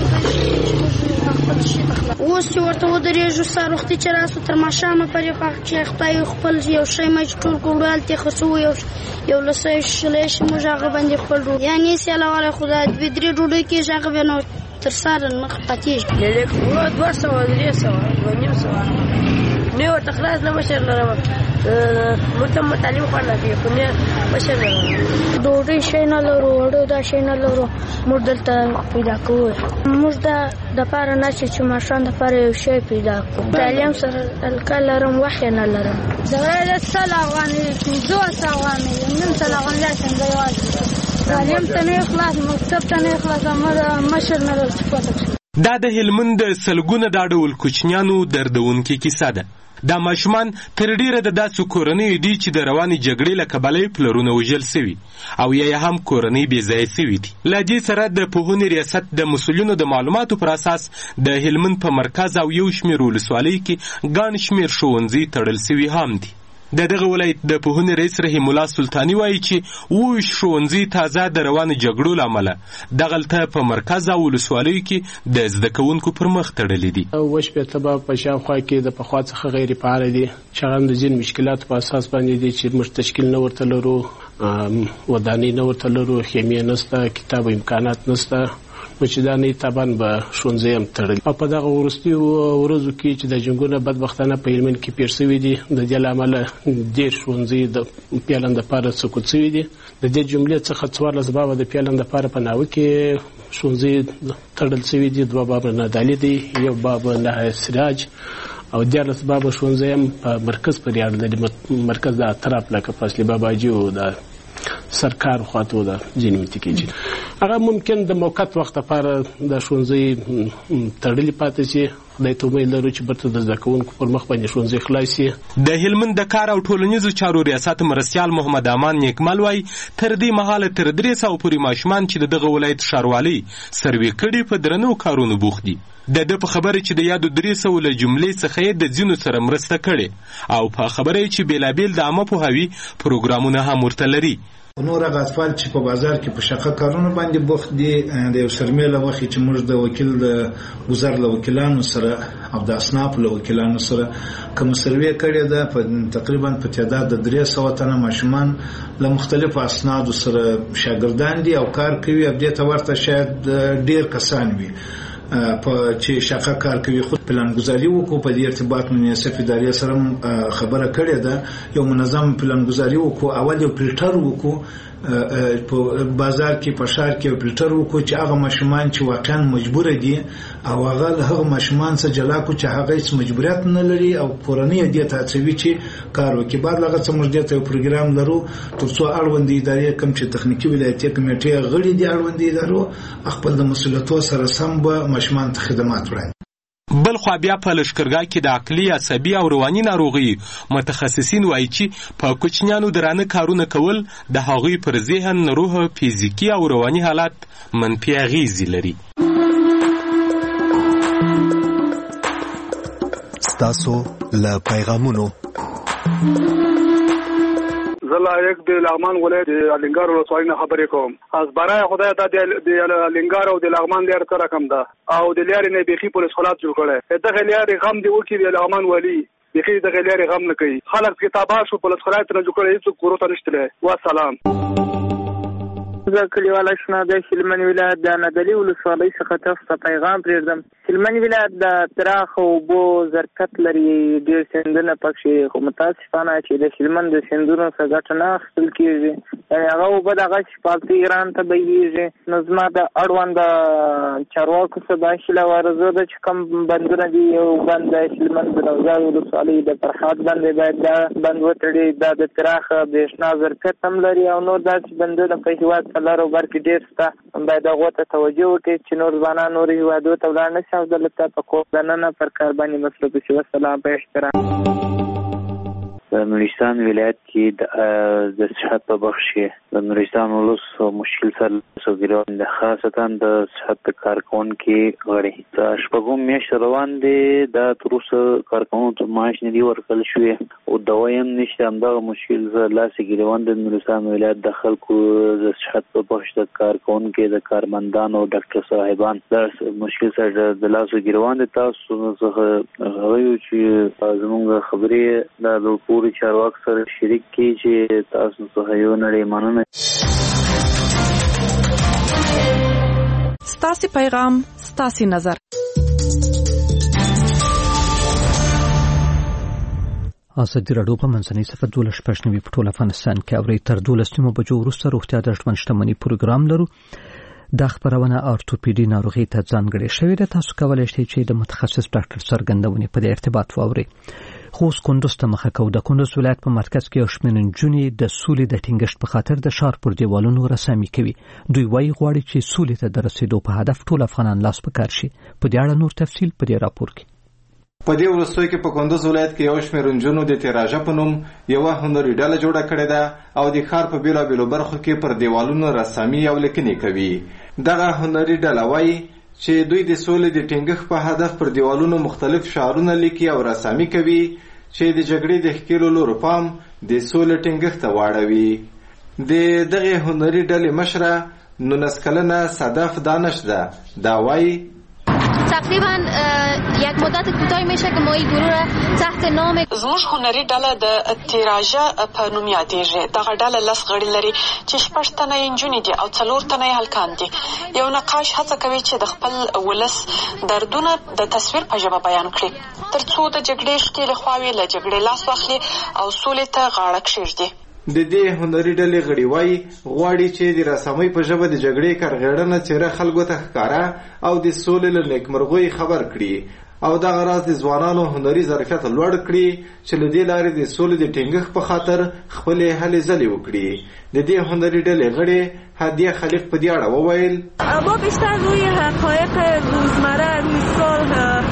خپل شي تخلا. اوس چې ورته ودرېږو سهار وختي چې راسو تر ماښامه پورې په چې خدای خپل یو شی مې ټول کړو هلته خرڅو یو یو لسه شلې شي موږ هغه باندې خپل ډوډۍ یعنې سیاله والا خدای دوې درې ډوډۍ کېږي هغه بیا نو تر سهاره نه پاتېږي. لیرې دوه سوه درې سوه دوه نیم سوه نه ورته خلاص نه مشر لرم موږ ته تعلیم خوړله کوي خو نه مشر لرم. ډوډۍ شی نه لرو، وړو دا شی نه لرو، موږ دلته پیدا کوو. موږ دا دپاره نه چې ماشوم دپاره یو شی پیدا کړو. تعلیم سره الکه لرم، وخت یې نه لرم. زه سل افغانۍ پنځوس افغانۍ نیم سل افغانۍ داسې یوازې تعلیم ته نه خلاص، مکتب ته نه خلاص، مشر نه لرو چې پته کړي. دا د هلمند د سلګونه دا ډول کوچنیانو دردونکې کیسه ده. دا ماشومان تر ډیره د داسې کورنیو دي چې د روانې جګړې له کبله یې پلرونه وژل سوي او یا یې هم کورنۍ بې ځایه سوي دي. له دې سره د پوهنې ریاست د مسؤلینو د معلوماتو پر اساس د هلمند په مرکز او یو شمېر ولسوالۍ کې ګڼ شمېر ښوونځي تړل سوي هم دي. د دغه ولایت د پوهنې رئیس رحیم الله سلطاني وایي چې اوویشت ښوونځي تازه د روانې جګړو له امله دغلته په مرکز او ولسوالیو کې د زده کوونکو پر مخ تړلي دي. اووه شپېته به په شاوخوا کې د پخوا څخه غیر فعاله دي چې هغه د ځینو مشکلاتو په اساس باندې دي چې موږ تشکیل نه ورته لرو، ودانۍ نه ورته لرو، خیمې نشته، کتاب امکانات نشته، چې دا نه طبعا به ښوونځي هم تړلي. او په دغه وروستیو ورځو کې چې د جنګونه بدبختانه په هلمند کې پېښ شوي دي، د دې له امله ډېر ښوونځي د پیلن دپاره سقوط شوي دي. د دې جملې څخه څوارلس بابه د پیلن دپاره په ناوه کې ښوونځي تړل شوي دي، دوه بابه نادالي دی، یو بابه نهایه سراج او دیارلس بابه ښوونځي هم په مرکز پورې اړه لري. مرکز د اطراف لکه فاصلې باباجي او د سرکار خواته ده ځینې متکیږي. هغه ممکن د موقت وخت لپاره د ښوونځي تړلي پاتې شي. خدای ته امید لرو چې برته د زده کوونکو پر مخ باندې ښوونځي خلاص شي. د هلمند د کار او ټولنیزو چارو ریاست مرستیال محمد امان نیکمل وایي تر دې مهاله تر درې سوه پورې ماشومان چې د دغه ولایت ښاروالۍ سروې کړي په درنو کارونو بوخت دي. د ده په خبره چې د یادو درې سوو له جملې څخه یې د ځینو سره مرسته کړې او په خبره یې چې بېلابېل د عامه پوهاوي پروګرامونه هم ورته لري. نور هغه اطفال چې په بازار کې په شقه کارونو باندې بوخت دي، د یو سرمې له مخې چې موږ د وکیل د وزار له وکیلانو سره او د اصنافو له وکیلانو سره کوم سروې کړې ده، په تقریبا په تعداد د درې سوه تنه ماشومان له مختلفو اسنادو سره شاګردان دي او کار کوي. او دې ته ورته شاید ډېر کسان وي. په چې شاقه کار کوي خود پلانګذاري وکړو. په دې ارتباط مناسب ادارې سره خبره کړې ده، یو منظم پلانګذاري وکړو. اول یو فلټر وکړو په بازار کې په شهر کې فلټر وکړو چې هغه ماشومان چې واقعا مجبور دي او هغه هغه ماشومان څخه جلا کو چې هغه هیڅ مجبوریت نه لري او کورنۍ دې ته هڅوي چې کار وکړي. بعد هغه څه موږ دې ته پروګرام لرو ترڅو اړوند ادارې کوم چې تخنیکی ولایتي کمیټې غړي دي اړوند ادارو خپل د مسؤلیتونو سره سم به ماشومان ته خدمات وړاندې. بل خو بیا په لشکرګاه کې د عقلي عصبي او رواني ناروغي متخصصین وایي چې په کوچنیانو درانه کارونه کول د هغوی پر ذهن، روح، فزیکي او رواني حالت منفي اغیزې لري. ستاسو له پیغامونو زلا یک د لغمان ولایت الینګار ولسوالۍ نه خبرې کوم. از برای خدای ته د الینګار او د لغمان لار سره کم ده او د لارې نه بيخي پولیس خلاص جوړ کړي. دغه لارې غم دی وکي د لغمان ولی بيخي دغه لارې غم نه کوي. خلک کتابه شو پولیس خلاص نه جوړ کړي، هیڅ کوروته نشته. والسلام. زه کلیواله شنه د شلمن ولایت د نادلی ولسوالۍ څخه تاسو ته پیغام پرېږدم. شلمن ولایت د پراخ اوبو ظرفیت لري، ډېر سیندونه پکې، خو متاسفانه چې د شلمن د سیندونو څخه ګټه نه اخیستل کېږي، یعنې هغه اوبه دغه شفافي ایران ته بهیږي. نو زما د اړوند چارواکو څخه دا هیله وارزو ده چې کوم بندونه دي، یو بند د شلمن د نوزاد ولسوالۍ د فرحات بند باید دا بند وتړي، دا د پراخ برېښنا ظرفیت هم لري او نور داسې بندونه په هېواد لارو بر کې ډېر شته، باید هغو ته توجه وکړي چې نور ځوانان نورو هېوادو ته ولاړ نه شي او دلته په کور دننه پر کار باندې مصروف شي. والسلام. په احترام. د نورستان ولایت کې د صحت په بخش کې د نورستان ولس مشکل سره سوګیران د خاصتا د صحت کارکونکو غړي د شپږم میاشت روان دي. دا تر اوسه کارکونکو ته معاش نه دی ورکړل شوی او دوايم نشته. همدغه مشکل سره لاس ګریوان د نورستان ولایت د خلکو د صحت په بخش د کارکونکو د کارمندانو او ډاکټر صاحبان د مشکل سره د لاس ګریوان د تاسو څخه غوښتل چې زموږ خبرې د پوری چارواک سره شریک کی چې تاسو څخه یو نړۍ مننه. ستاسو پیغام، ستاسو نظر. ازادي راډیو په منځنۍ صفحه دولس پښنوي په ټول افغانستان کې اوري تر دولسمو بجو وروسته روغتیا د ژوند شتمنۍ پروګرام لرو. د خبرونه ارتوپیډي ناروغي ته ځانګړې شوې ده. تاسو کولای شئ چې د متخصص ډاکټر څرګندونې په ارتباط واورئ. خو کندوز ته مخه کو. د کندوز ولایت په مرکز کې یو شمېر نجونې د سولې د ټینګښت په خاطر د ښار پر دیوالونو رسامي کوي. دوی وایي غواړي چې سولې ته د رسیدو په هدف ټول افغانان لاس په کار شي. په دې اړه نور تفصیل په دې راپور کې. په دې وروستیو کې په کندوز ولایت کې یو شمېر نجونو د تیراژه په نوم یوه هنري ډله جوړه کړې ده او د ښار په بېلابېلو برخو کې پر دیوالونو رسامي او لیکنې کوي. دغه هنري ډله وایي چې دوی د سولې د ټینګښت په هدف پر دیوالونو مختلف شعارونه لیکي او رسامي کوي چې د جګړې د ښکېلو لورو پام د سولې ټینګښت ته واړوي. د دغې هنري ډلې مشره نولس کلنه صدف دانش ده. دا وایي تقریبا یک مدت کوتاهی میشه که ما این گروه را تحت نام زموږ هنري ډله د تیراژه په نوم یادېږي. دغه ډله لس غړي لري چې شپږ تنه یې نجونې دي او څلور تنه یې هلکان دي. یو نقاش هڅه کوي چې د خپل ولس دردونه د تصویر په ژبه بیان کړي تر څو د جګړې ښکېلې خواوې له جګړې لاس واخلي او سولې ته غاړه کښېږدي. د دې هنري ډلې غړي وایي غواړي چې د رسامۍ په ژبه د جګړې کارغېړنه څېره خلکو ته ښکاره او د سولې له نیکمرغۍ خبر کړي او دغه راز د ځوانانو هنري ظرفیت لوړ کړي چې له دې لارې د سولې د ټینګښت په خاطر خپلې هلې ځلې وکړي. د دې هنري ډلې غړي هدیه خلیق په دې اړه وویل ما بیشتر روی حقایق روزمره روی صلح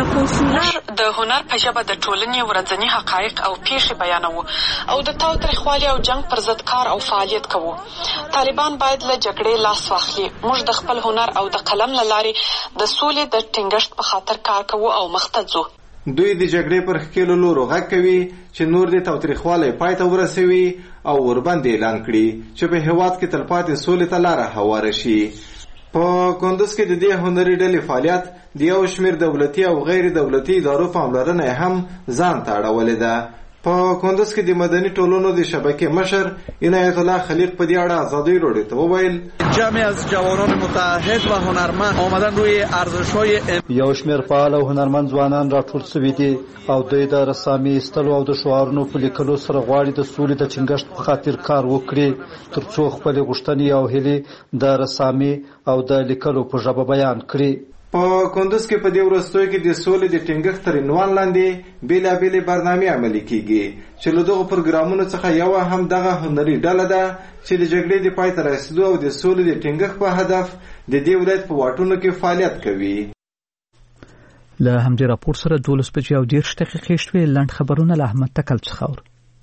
موږ د هنر په ژبه د ټولنې ورځني حقایق او پیښې بیانوو او د تاوتریخوالي او جنګ پر ضد کار او فعالیت کوو. طالبان باید له جګړې لاس واخلي. موږ د خپل هنر او د قلم له لارې د سولې د ټینګښت په خاطر کار کوو او مخته ځو. دوی د جګړې پر ښکېلو لورو غږ کوي چې نور د تاوتریخوالي پای ته ورسوي او ورباندې اعلان کړي چې په هېواد کې تلپاتې سولې ته لاره هواره شي. په کندوز کې د دې هنري ډلې فعالیت د یو شمېر دولتي او غیر دولتي ادارو پاملرنه هم ځان ته اړولې ده. په کندز کې د مدني ټولنو د شبکې مشر عنایت الله خلیق په دې اړه آزادۍ راډیو ته وویل جمعی از جوانان متحد و هنرمند آمدن روی ارزش‌های یو شمېر فعال او هنرمند ځوانان راټول شوي دي او دوی د رسامي ایستلو او د شعارونو په لیکلو سره غواړي د سولې د ټینګښت په خاطر کار وکړي ترڅو خپلې غوښتنې او هیلې د رسامي او د لیکلو په ژبه بیان کړي. په کندز کې په دې وروستیو کې د سولې د ټینګښت تر عنوان لاندې بېلابېلې برنامې عملي کیږي چې له دغو پروګرامونو څخه یوه هم دغه هنري ډله ده چې د جګړې د پای ته رسېدو او د سولې د ټینګښت په هدف د دې ولایت په واټونو کې فعالیت کوي. له همدې راپور سره دولس بجې او دېرش دقیقې شوې. لنډ خبرونه له احمد تکل څخه اورو.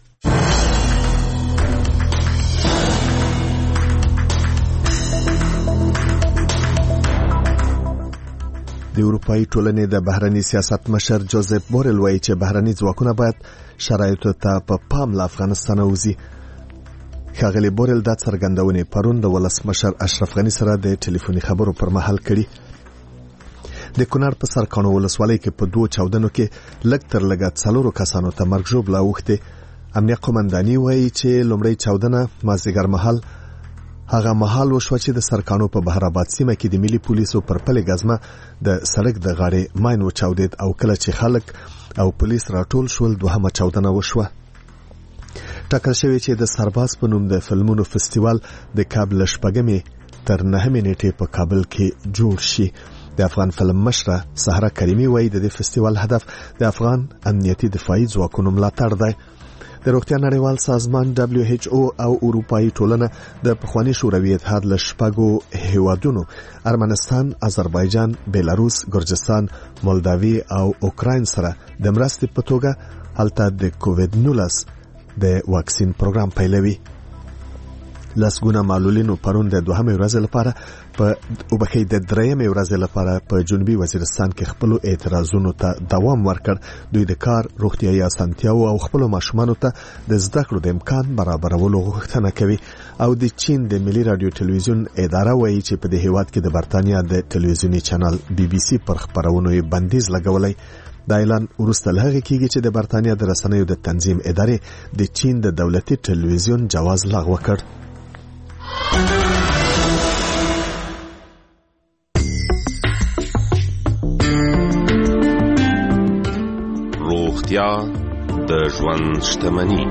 د اروپایي ټولنې د بهرني سیاست مشر جوزف بورل وایي چې بهرني ځواکونه باید شرایطو ته په پام له افغانستان وځي. ښاغلي بورل دا څرګندونې پرون د ولسمشر اشرف غني سره د ټلیفوني خبرو پر مهال کړي. د کونړ په سرکانو ولسوالۍ کې په دوه چاودنو کې لږ تر لږه څلورو کسانو ته مرګ ژوبله اوښتې. امنیه قومنداني وایي چې لومړی چاودنه مازدیګر مهال هغه مهال وشوه چې د سرکانو په بهرآباد سیمه کې د ملي پولیسو پر پلې ګزمه د سړک د غاړې ماین وچاودید او کله چې خلک او پولیس راټول شول دوهمه چاودنه وشوه. ټاکل شوی چې د سرباز په نوم د فلمونو فستیوال د کابل شپږمې تر نهمې نیټې په کابل کې جوړ شي. د افغان فلم مشره سحره کریمي وایي د دې فستیوال هدف د افغان امنیتي دفاعي ځواکونو ملاتړ دی. د روغتیا نړیوال سازمان دبلیو ایچ او او اروپایي ټولنه د پخواني شوروي اتحاد له شپږو هیوادونو ارمنستان، آذربایجان، بیلاروس، ګرجستان، مولداوي او اوکراین سره د مرستې په توګه هلته د کووید نولس د واکسین پروګرام پیلوي. لسګونه معلولینو پرون د دوهمې ورځې لپاره په وبخې د درېیمې ورځې لپاره په جنوبي وزیرستان کې خپل اعتراضونو ته دوام ورکړ. دوی د کار، روغتیايي اسانتیاو او خپل ماشومانو ته د زده کړو د امکان برابرولو غوښتنه کوي. او د چین د ملي رادیو ټلویزیون اداره وایي چې په دې هیواد کې د برتانیا د ټلویزیوني چینل بي بي سي پر خبرونو یې بندیز لګولای. دا اعلان وروسته له هغې کېږي چې د برتانیا د رسنیو د تنظیم ادارې د چین د دولتي ټلویزیون جواز لغوه کړ. روغتیا د ژوند شتمني.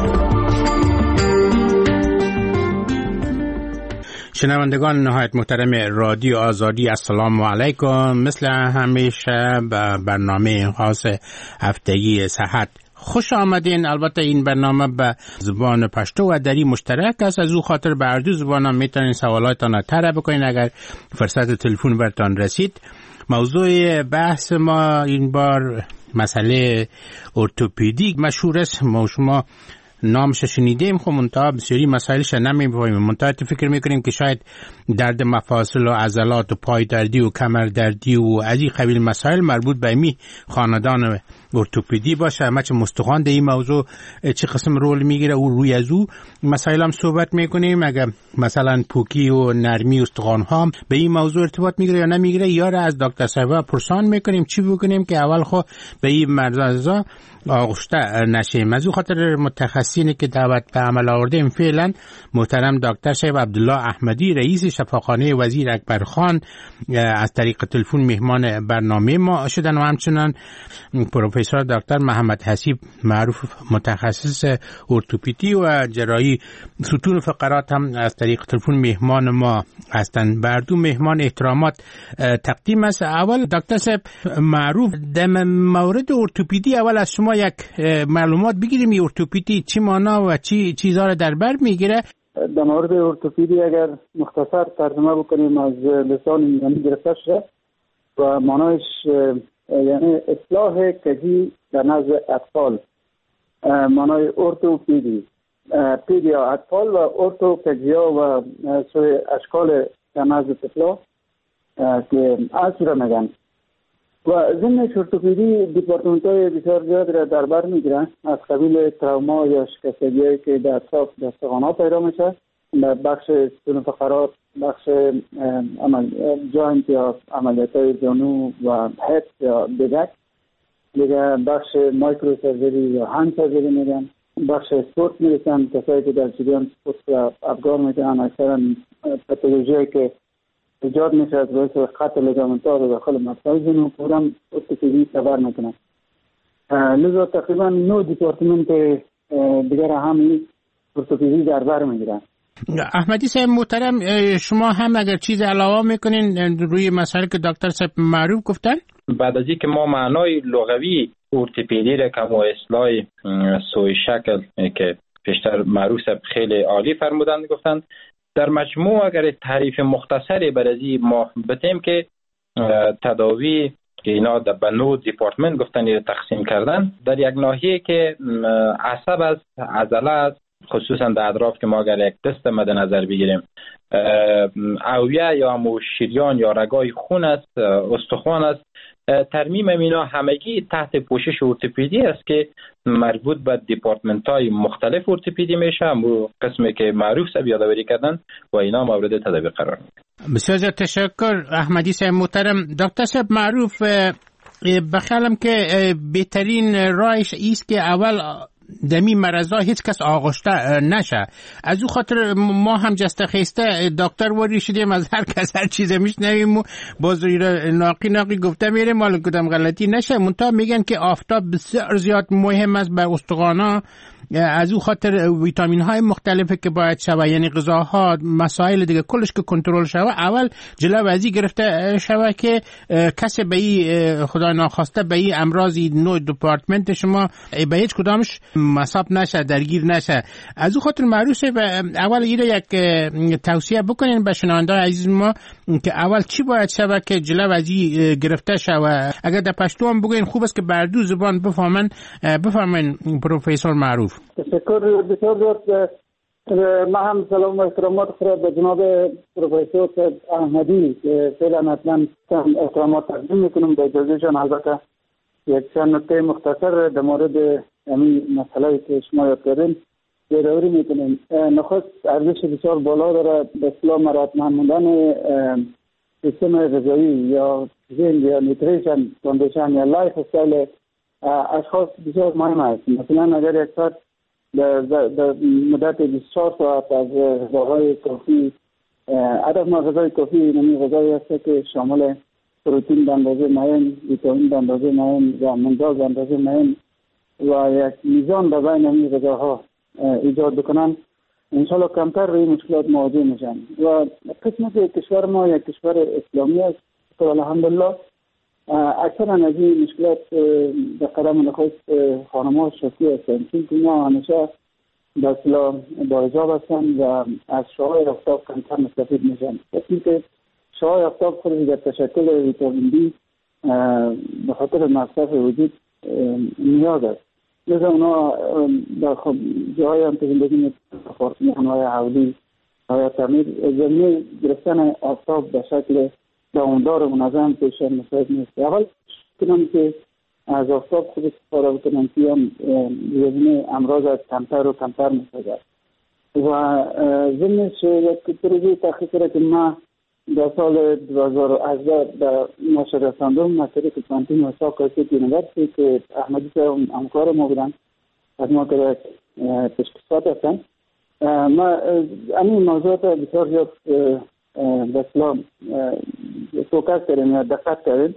شنوندگان نهایت محترم رادیو آزادی، السلام علیکم. مثل همیشه به برنامه خاص هفتگی صحت خوش آمدین. البته این برنامه به زبان پشتو و دری مشترک است، از او خاطر به هر دو زبان هم میتونین سوالاتان را طرح بکنین اگر فرصت تلفن برتان رسید. موضوع بحث ما این بار مسئله ارتوپدیک مشهور است. ما شما نامش شنیدیم، خب منتها بسیاری مسائلش نمی‌فهمیم. منتها فکر میکنیم که شاید درد مفاصل و عضلات و پای دردی و کمر دردی و از این قبیل مسائل مربوط به می خاندان ارتوپدی باشه. اما چه مستخوان در این موضوع چه قسم رول میگیره و روی از او مسائل هم صحبت میکنیم. اگر مثلا پوکی و نرمی استخوان ها به این موضوع ارتباط میگیره یا نمیگیره، یا را از دکتر صاحب پرسان میکنیم چی بکنیم که اول خو به این مرضا آغشته نشیم. از او خاطر متخصصینی که دعوت به عمل آوردیم فعلا محترم دکتر صاحب عبدالله احمدی رئیس شفاخانه وزیر اکبرخان از طریق تلفن مهمان برنامه ما شدن و همچنان پروفسور دکتر محمد حسیب معروف متخصص ارتوپدی و جراحی ستون فقرات هم از طریق تلفن مهمان ما هستند. بر دو مهمان احترامات تقدیم است. اول دکتر صاحب معروف در مورد ارتوپدی اول از شما یک معلومات بگیریم. ارتوپدی چی معنا و چی چیزا را در بر میگیره؟ در مورد ارتوپدی اگر مختصر ترجمه بکنیم از لسان یونانی گرفته شده و معنایش یعنی اصلاح کجی در نزد اطفال، معنای ارتوپدی پیدیا اطفال و ارتو کجیا و سوی اشکال در نزد طفلا که اصر میگن و ضمن ارتوپدی دیپارتمنت های بسیار زیاد را در بر میگیرن، از قبیل تروما یا شکستگی که در اطراف دستخوان‌ها پیدا میشه، در بخش ستون فقرات، بخش عمل جاینت یا عملیات های زانو و هپ یا بدک دیگه بخش مایکرو سرجری یا هند سرجری میگن، بخش اسپورت میرسن، کسایی که در جریان اسپورت افکار میکنن، اکثرا پاتولوژی که ایجاد میشه از باعث قطع لیگامنت‌ها رو داخل مفصل جنو پورم ارتوپدی کاور میکنن. لذا تقریبا نو دیپارتمنت دیگر هم ارتوپدی در بر میگیرن. احمدی صاحب محترم، شما هم اگر چیز علاوه میکنین روی مسائل که دکتر صاحب معروف گفتن؟ بعد از اینکه ما معنای لغوی ارتوپدی را که ما اصطلاح سوی شکل که پیشتر معروف صاحب خیلی عالی فرمودند گفتند، در مجموع اگر تعریف مختصری برای ما بتیم که تداوی که اینا در بنو دیپارتمنت گفتن تقسیم کردن، در یک ناحیه که عصب است، عضله است، خصوصا در اطراف که ما اگر یک دست مد نظر بگیریم، اویه یا همو شریان یا رگای خون است، استخوان است، ترمیم اینا همگی تحت پوشش ارتوپدی است که مربوط به دیپارتمنت های مختلف ارتوپدی میشه، همو قسمی که معروف سب یادآوری کردن و اینا مورد تدابیر قرار میگیره. بسیار زیاد تشکر احمدی صاحب محترم. دکتر صاحب معروف، بخیالم که بهترین راهش ایست که اول دمی مرضا هیچ کس آغشته نشه. از او خاطر ما هم جسته خیسته دکتر واری شدیم، از هر کس هر چیز میشنویم و باز ناقی ناقی گفته میریم، مال کدام غلطی نشه. منتها میگن که آفتاب بسیار زیاد مهم است به استخوانا، از او خاطر ویتامین های مختلفه که باید شوه، یعنی غذاها، مسائل دیگه کلش که کنترل شوه، اول جلو ازی گرفته شوه که کسی به این خدا ناخواسته به این امراضی نوع دیپارتمنت شما به هیچ کدامش مصاب نشه، درگیر نشه. از او خاطر معروفه اول این یک توصیه بکنین به شنونده‌های عزیز ما که اول چی باید شوه که جلو ازی گرفته شوه. اگر در پشتو هم بگوین خوب است که بر دو زبان بفهمن. بفهمن پروفسور معروف. تشکر بسیار زیاد. ما هم سلام و احترامات خود به جناب پروفسور احمدی که فعلا حتما احترامات تقدیم میکنم به اجازهشان. البته یک چند نکته مختصر در مورد همین مسئله که شما یاد کردین یادآوری میکنیم. نخست ارزش بسیار بالا داره به اصطلاح مراتب موندن سیستم غذایی یا ژن یا نیوتریشن کاندیشن یا لایف استایل اشخاص بسیار مهم است. مثلا اگر یک فرد در مدت بیست و چهار ساعت از غذاهای کافی، هدف ما غذای کافی نمی غذایی است که شامل پروتئین به اندازه معین، ویتامین به اندازه معین و منرال به اندازه معین و یک میزان به بین این غذاها ایجاد بکنن، انشالله کمتر روی مشکلات مواجه میشن. و قسمت کشور ما یک کشور اسلامی است که الحمدلله اکثرا از این مشکلات به قدم نخست خانم‌ها شکی هستند، چون اینا همیشه به اصطلاح با حجاب هستند و از شعاع آفتاب کمتر مستفید میشن. وقتی که شعاع آفتاب خودش در تشکل ویتامین دی به خاطر مصرف وجود نیاز است. لذا اونا در جاهای هم که زندگی می‌کنند های حولی های تعمیر زمینه گرفتن آفتاب به شکل دوامدار و منظم پیشن مساعد نیست. اول کنم که از آفتاب خود استفاده بکنم که هم زمینه امراض از کمتر و کمتر مساعد و ضمنش یک پروژه تحقیقی که ما در سال دو هزار و هجده در نشر رساندم از طریق پانتین و ساکرسیت یونیورسیتی که احمدی صاحب همکار ما بودن، از ما که تشخیصات هستن. ما همین موضوعات بسیار زیاد به اصطلاح فوکس کردیم یا دقت کردیم.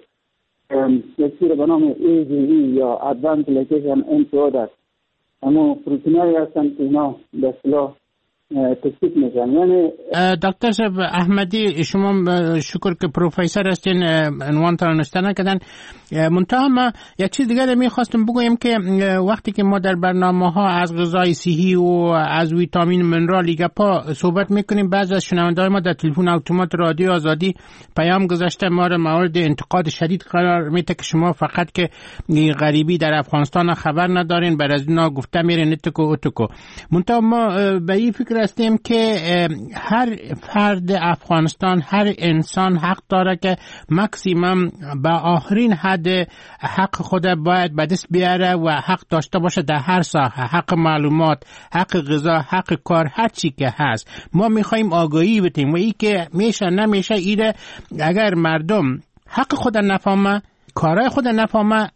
یک چیز به نام ای جی ای یا ادوانس گلیکیشن اند پروداکت، اما پروتئینایی هستن که اینا به اصطلاح تثبیت میشن. یعنی دکتر صاحب احمدی شما شکر که پروفسور هستین، عنوان تا نشته نکردن. منتها ما یک چیز دیگه میخواستم بگویم که وقتی که ما در برنامه ها از غذای صحی و از ویتامین منرال گپا صحبت میکنیم، بعضی از شنونده‌های ما در تلفن اتومات رادیو آزادی پیام گذاشته ما را مورد انتقاد شدید قرار میده که شما فقط که غریبی در افغانستان خبر ندارین، بر از اینا گفته میرین اتکو اتکو. منتها ما به این فکر هستیم که هر فرد افغانستان، هر انسان حق داره که ماکسیمم به آخرین حد حق خود باید به دست بیاره و حق داشته باشه در هر ساحه، حق معلومات، حق غذا، حق کار، هر چی که هست. ما میخوایم آگاهی بدیم و ای که میشه نمیشه ایره اگر مردم حق خود نفهمه، کارهای خود نفهمه،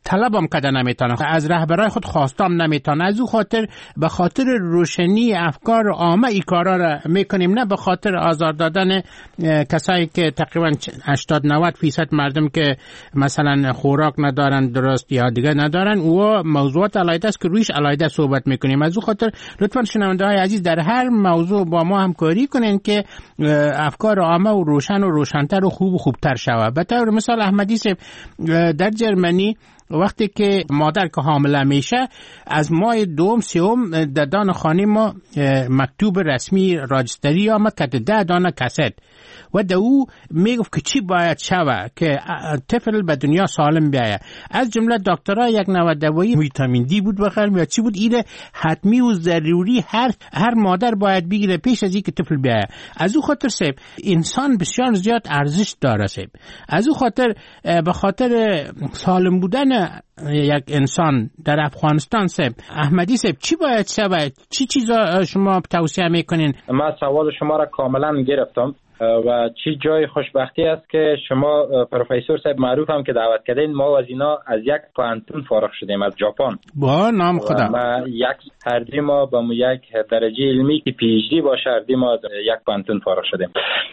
طلبم کده نمیتونه، از رهبرای خود خواستم نمیتونه. از او خاطر به خاطر روشنی افکار عامه ای کارا را میکنیم، نه به خاطر آزار دادن کسایی که تقریبا هشتاد نود فیصد مردم که مثلا خوراک ندارن درست یا دیگه ندارن، و موضوعات علیحده است که رویش علیحده صحبت میکنیم. از او خاطر لطفا شنونده های عزیز در هر موضوع با ما همکاری کنین که افکار عامه و روشن و روشنتر و خوب و خوبتر شود. به طور مثال احمدی صاحب در جرمنی وقتی که مادر که حامله میشه، از ماه دوم سوم در دان خانه ما مکتوب رسمی راجستری آمد که ده دانه کست و در او میگفت که چی باید شود که طفل به دنیا سالم بیاید. از جمله دکترها یک نوع دوایی ویتامین دی بود بخرم یا چی بود، اینه حتمی و ضروری هر هر مادر باید بگیره پیش از اینکه طفل بیاید. از او خاطر سب انسان بسیار زیاد ارزش داره سب. از او خاطر به خاطر سالم بودن یک انسان در افغانستان سب احمدی سب چی باید شود؟ چی چیزا شما توصیه میکنین؟ من سوال شما را کاملا گرفتم و چی جای خوشبختی است که شما پروفسور صاحب معروف هم که دعوت کردین. ما از اینا از یک پانتون فارغ شدیم از ژاپن. با نام خدا. ما یک هردی ما با یک درجه علمی که پی اچ دی باشه هردی ما یک پانتون فارغ شدیم.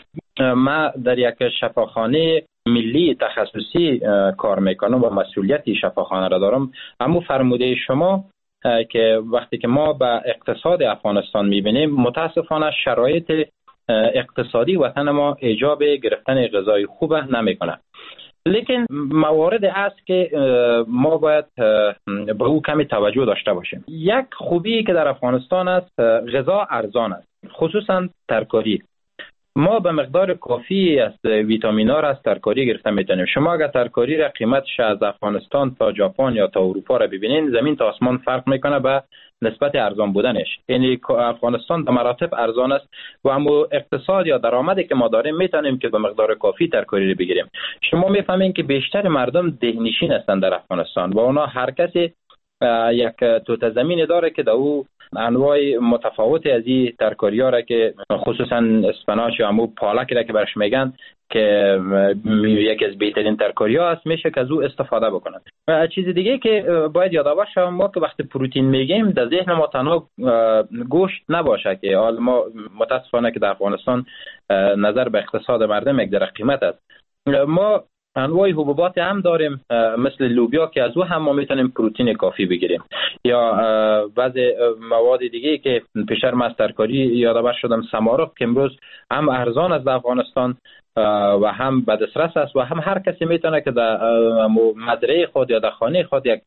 ما در یک شفاخانه ملی تخصصی کار میکنم و مسئولیتی شفاخانه را دارم. اما فرموده شما که وقتی که ما به اقتصاد افغانستان میبینیم، متاسفانه شرایط اقتصادی وطن ما ایجاب گرفتن غذای خوب نمیکنه. لیکن موارد است که ما باید به او کمی توجه داشته باشیم. یک خوبی که در افغانستان است، غذا ارزان است، خصوصا ترکاری. ما به مقدار کافی از ویتامین‌ها را از ترکاری گرفته میتونیم. شما اگر ترکاری را قیمتش از افغانستان تا ژاپن یا تا اروپا را ببینین، زمین تا آسمان فرق میکنه به نسبت ارزان بودنش. یعنی افغانستان به مراتب ارزان است و اما اقتصاد یا درآمدی که ما داریم میتونیم که به مقدار کافی ترکاری را بگیریم. شما میفهمین که بیشتر مردم دهنشین هستند در افغانستان و اونا هر کسی یک توت زمین داره که در او انواع متفاوت از این ترکاری‌ها را که خصوصا اسپناچ یا همون پالک را که برش میگن که یکی از بهترین ترکاری‌ها است، میشه که از او استفاده بکنن. و چیز دیگه که باید یادآور شوم، ما که وقتی پروتئین میگیم در ذهن ما تنها گوشت نباشه که حال ما متاسفانه که در افغانستان نظر به اقتصاد مردم یک در قیمت است. ما انواع حبوبات هم داریم مثل لوبیا که از او هم ما میتونیم پروتئین کافی بگیریم، یا بعضی مواد دیگه که پیشتر من از ترکاری یادآور شدم، سمارق که امروز هم ارزان است در افغانستان و هم به دسترس است و هم هر کسی میتونه که در مزرعه خود یا در خانه خود یک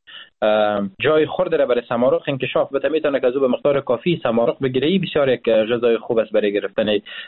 جای خورده را برای سمارق انکشاف بده، میتونه که از او به مقدار کافی سمارق بگیره. بسیار یک غذای خوب است برای گرفتن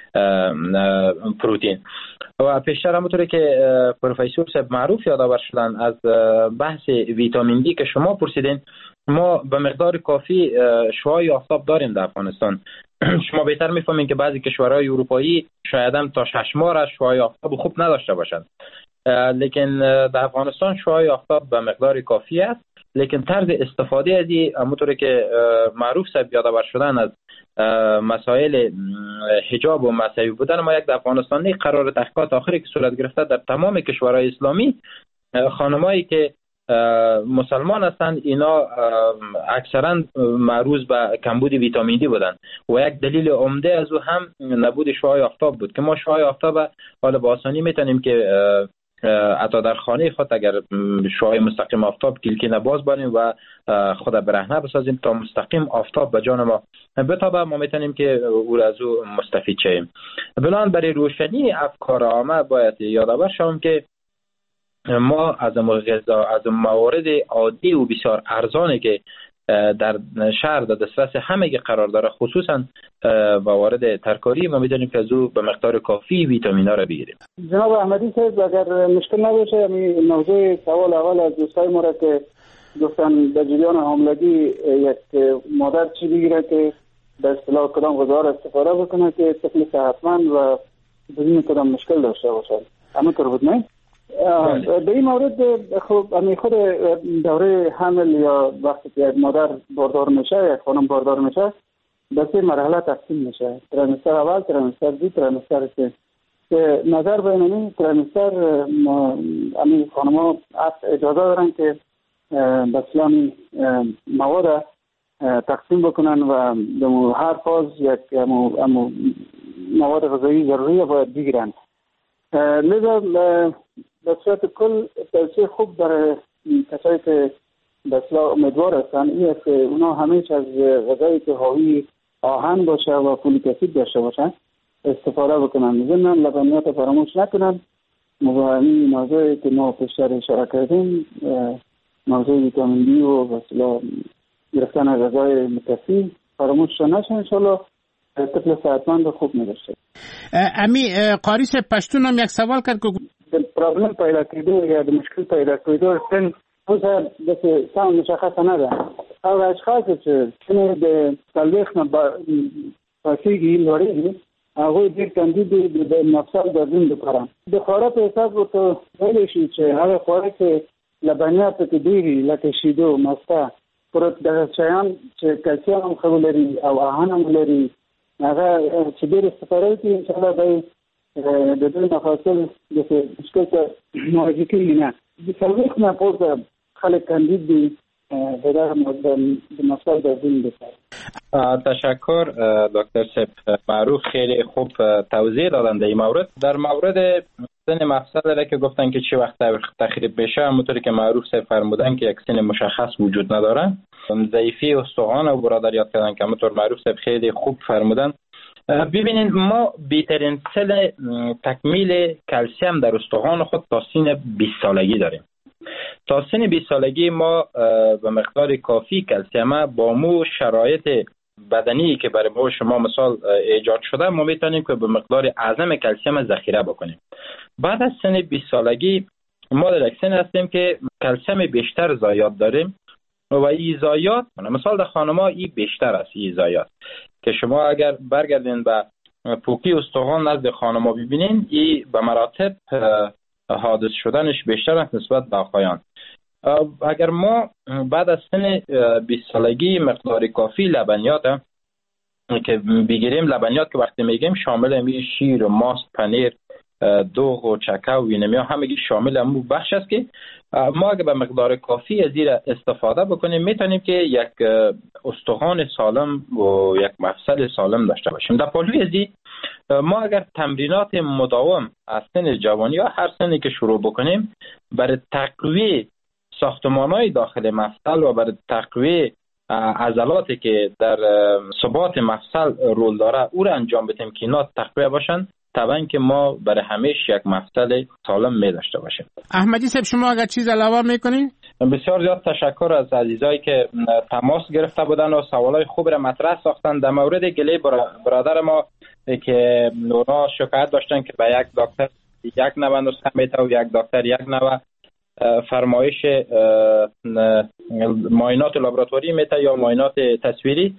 پروتئین. و پیشتر همونطوری که پروفسور صاحب معروف یادآور شدن از بحث ویتامین دی که شما پرسیدین، ما به مقدار کافی شعاع آفتاب داریم در افغانستان. شما بهتر میفهمین که بعضی کشورهای اروپایی شاید هم تا شش ماه را شعاع آفتاب خوب نداشته باشند، لیکن در افغانستان شعاع آفتاب به مقدار کافی است. لیکن طرز استفاده از این همونطوری که معروف صاحب یادآور شدن از مسائل حجاب و مذهبی بودن ما، یک در افغانستان قرار تحقیقات آخری که صورت گرفته در تمام کشورهای اسلامی، خانمایی که مسلمان هستند اینا اکثرا معروض به کمبود ویتامین دی بودن و یک دلیل عمده از او هم نبود شعاع آفتاب بود که ما شعاع آفتاب حالا با آسانی میتونیم که حتی در خانه خود اگر شعاع مستقیم آفتاب کلکی نباز بانیم و خود برهنه بسازیم تا مستقیم آفتاب به جان ما بتابه، ما میتونیم که او از او مستفید شیم. بنابراین برای روشنی افکار عامه باید یادآور شوم که ما از غذا از موارد عادی و بسیار ارزانی که در شهر در دسترس همه قرار داره، خصوصا موارد ترکاری، ما می‌دونیم که از او به مقدار کافی ویتامین‌ها را بگیریم. جناب احمدی صاحب اگر مشکل نباشه همین موضوع سوال اول از دوستای ما را که گفتن در جریان حاملگی یک مادر چی بگیره که به اصطلاح کدام غذا را استفاده بکنه که طفل صحتمند و بدون کدام مشکل داشته باشه، همینطور بود نه؟ به این مورد خب همین خود دوره حمل یا وقتی که یک مادر باردار میشه، یک خانم باردار میشه، به سه مرحله تقسیم میشه: تریمستر اول، تریمستر دو، تریمستر سه. که نظر بین این تریمستر همین خانم‌ها اجازه دارن که به اسلامی مواد تقسیم بکنن و در هر فاز یک مواد غذایی ضروری باید بگیرن. لذا به صورت کل توصیه خوب در کسایی که به اصلاح امیدوار هستن این است که اونا همیشه از غذایی که حاوی آهن باشه و فولیک اسید داشته باشن استفاده بکنن. ضمن لبنیات فراموش نکنن. مباهمی موضوعی که ما پیشتر اشاره کردیم، موضوع ویتامین دی و به اصلاح گرفتن غذای مکفی فراموش نشه، انشالله طفل صحتمند خوب می‌باشه. امی قاری صاحب پشتون هم یک سوال کرد که پرابلم پیدا کردو یا مشکل پیدا کردو سن اوزا دسته سام مشخصه نده. او اشخاصی که کنه به تلویخ پاسیگی لوریگی هغوی ډېر کاندید د مفصل دردون دپاره د خوراک په حساب ورته ویلی شي چې هغه خوراک چې لبنیاتو کې ډېري لکه شیدو، مسته، پروت دغه شیان چې کلسیم هم ښه ولري او آهن هم ولري هغه چې ډېر استفاده وکړي انشاءالله به د دوی مفاصل داسې مشکل ته مواجه کېږي نه. د څلوېښت نه پورته خلک کاندید دي د دغه د مفصل دردون دپاره. تشکر دکتر سپ معروف، خیلی خوب توضیح دادن در این مورد. در مورد سن مفصل را که گفتن که چه وقت تخریب بشه، همونطوری که معروف سپ فرمودن که یک سن مشخص وجود نداره. ضعیفی استخوان و برادر یاد کردن که همونطور معروف سپ خیلی خوب فرمودن. ببینید ما بهترین سن تکمیل کلسیم در استخوان خود تا سن بیست سالگی داریم. تا سن بیست سالگی ما به مقدار کافی کلسیم با مو شرایط بدنی که برای ما شما مثال ایجاد شده ما میتونیم که به مقدار اعظم کلسیم ذخیره بکنیم. بعد از سن بیست سالگی ما در یک سن هستیم که کلسیم بیشتر زایات داریم و این زایات مثال در خانم‌ها این بیشتر است. این زایات که شما اگر برگردین به پوکی استخوان نزد خانم‌ها ببینین این به مراتب حادث شدنش بیشتر است نسبت به آقایان. اگر ما بعد از سن بیست سالگی مقدار کافی لبنیات که بگیریم، لبنیات که وقتی میگیم شامل می شیر و ماست، پنیر، دوغ و چکه و وینمیا همگی شامل همون بخش است که ما اگر به مقدار کافی از این استفاده بکنیم میتونیم که یک استخوان سالم و یک مفصل سالم داشته باشیم. در پالوی از این ما اگر تمرینات مداوم از سن جوانی یا هر سنی که شروع بکنیم برای تقویه ساختمان‌های داخل مفصل و برای تقویه عضلاتی که در ثبات مفصل رول داره او را انجام بدیم که اینا تقویه باشن، طبعا که ما برای همیشه یک مفصل سالم می داشته باشیم. احمدی صاحب شما اگر چیز علاوه میکنین؟ بسیار زیاد تشکر از عزیزایی که تماس گرفته بودن و سوالای خوب را مطرح ساختن. در مورد گله برادر ما که اونا شکایت داشتن که به یک دکتر یک نوع نسخه میده و یک دکتر یک نوع فرمایش معاینات لابراتوری میده یا معاینات تصویری،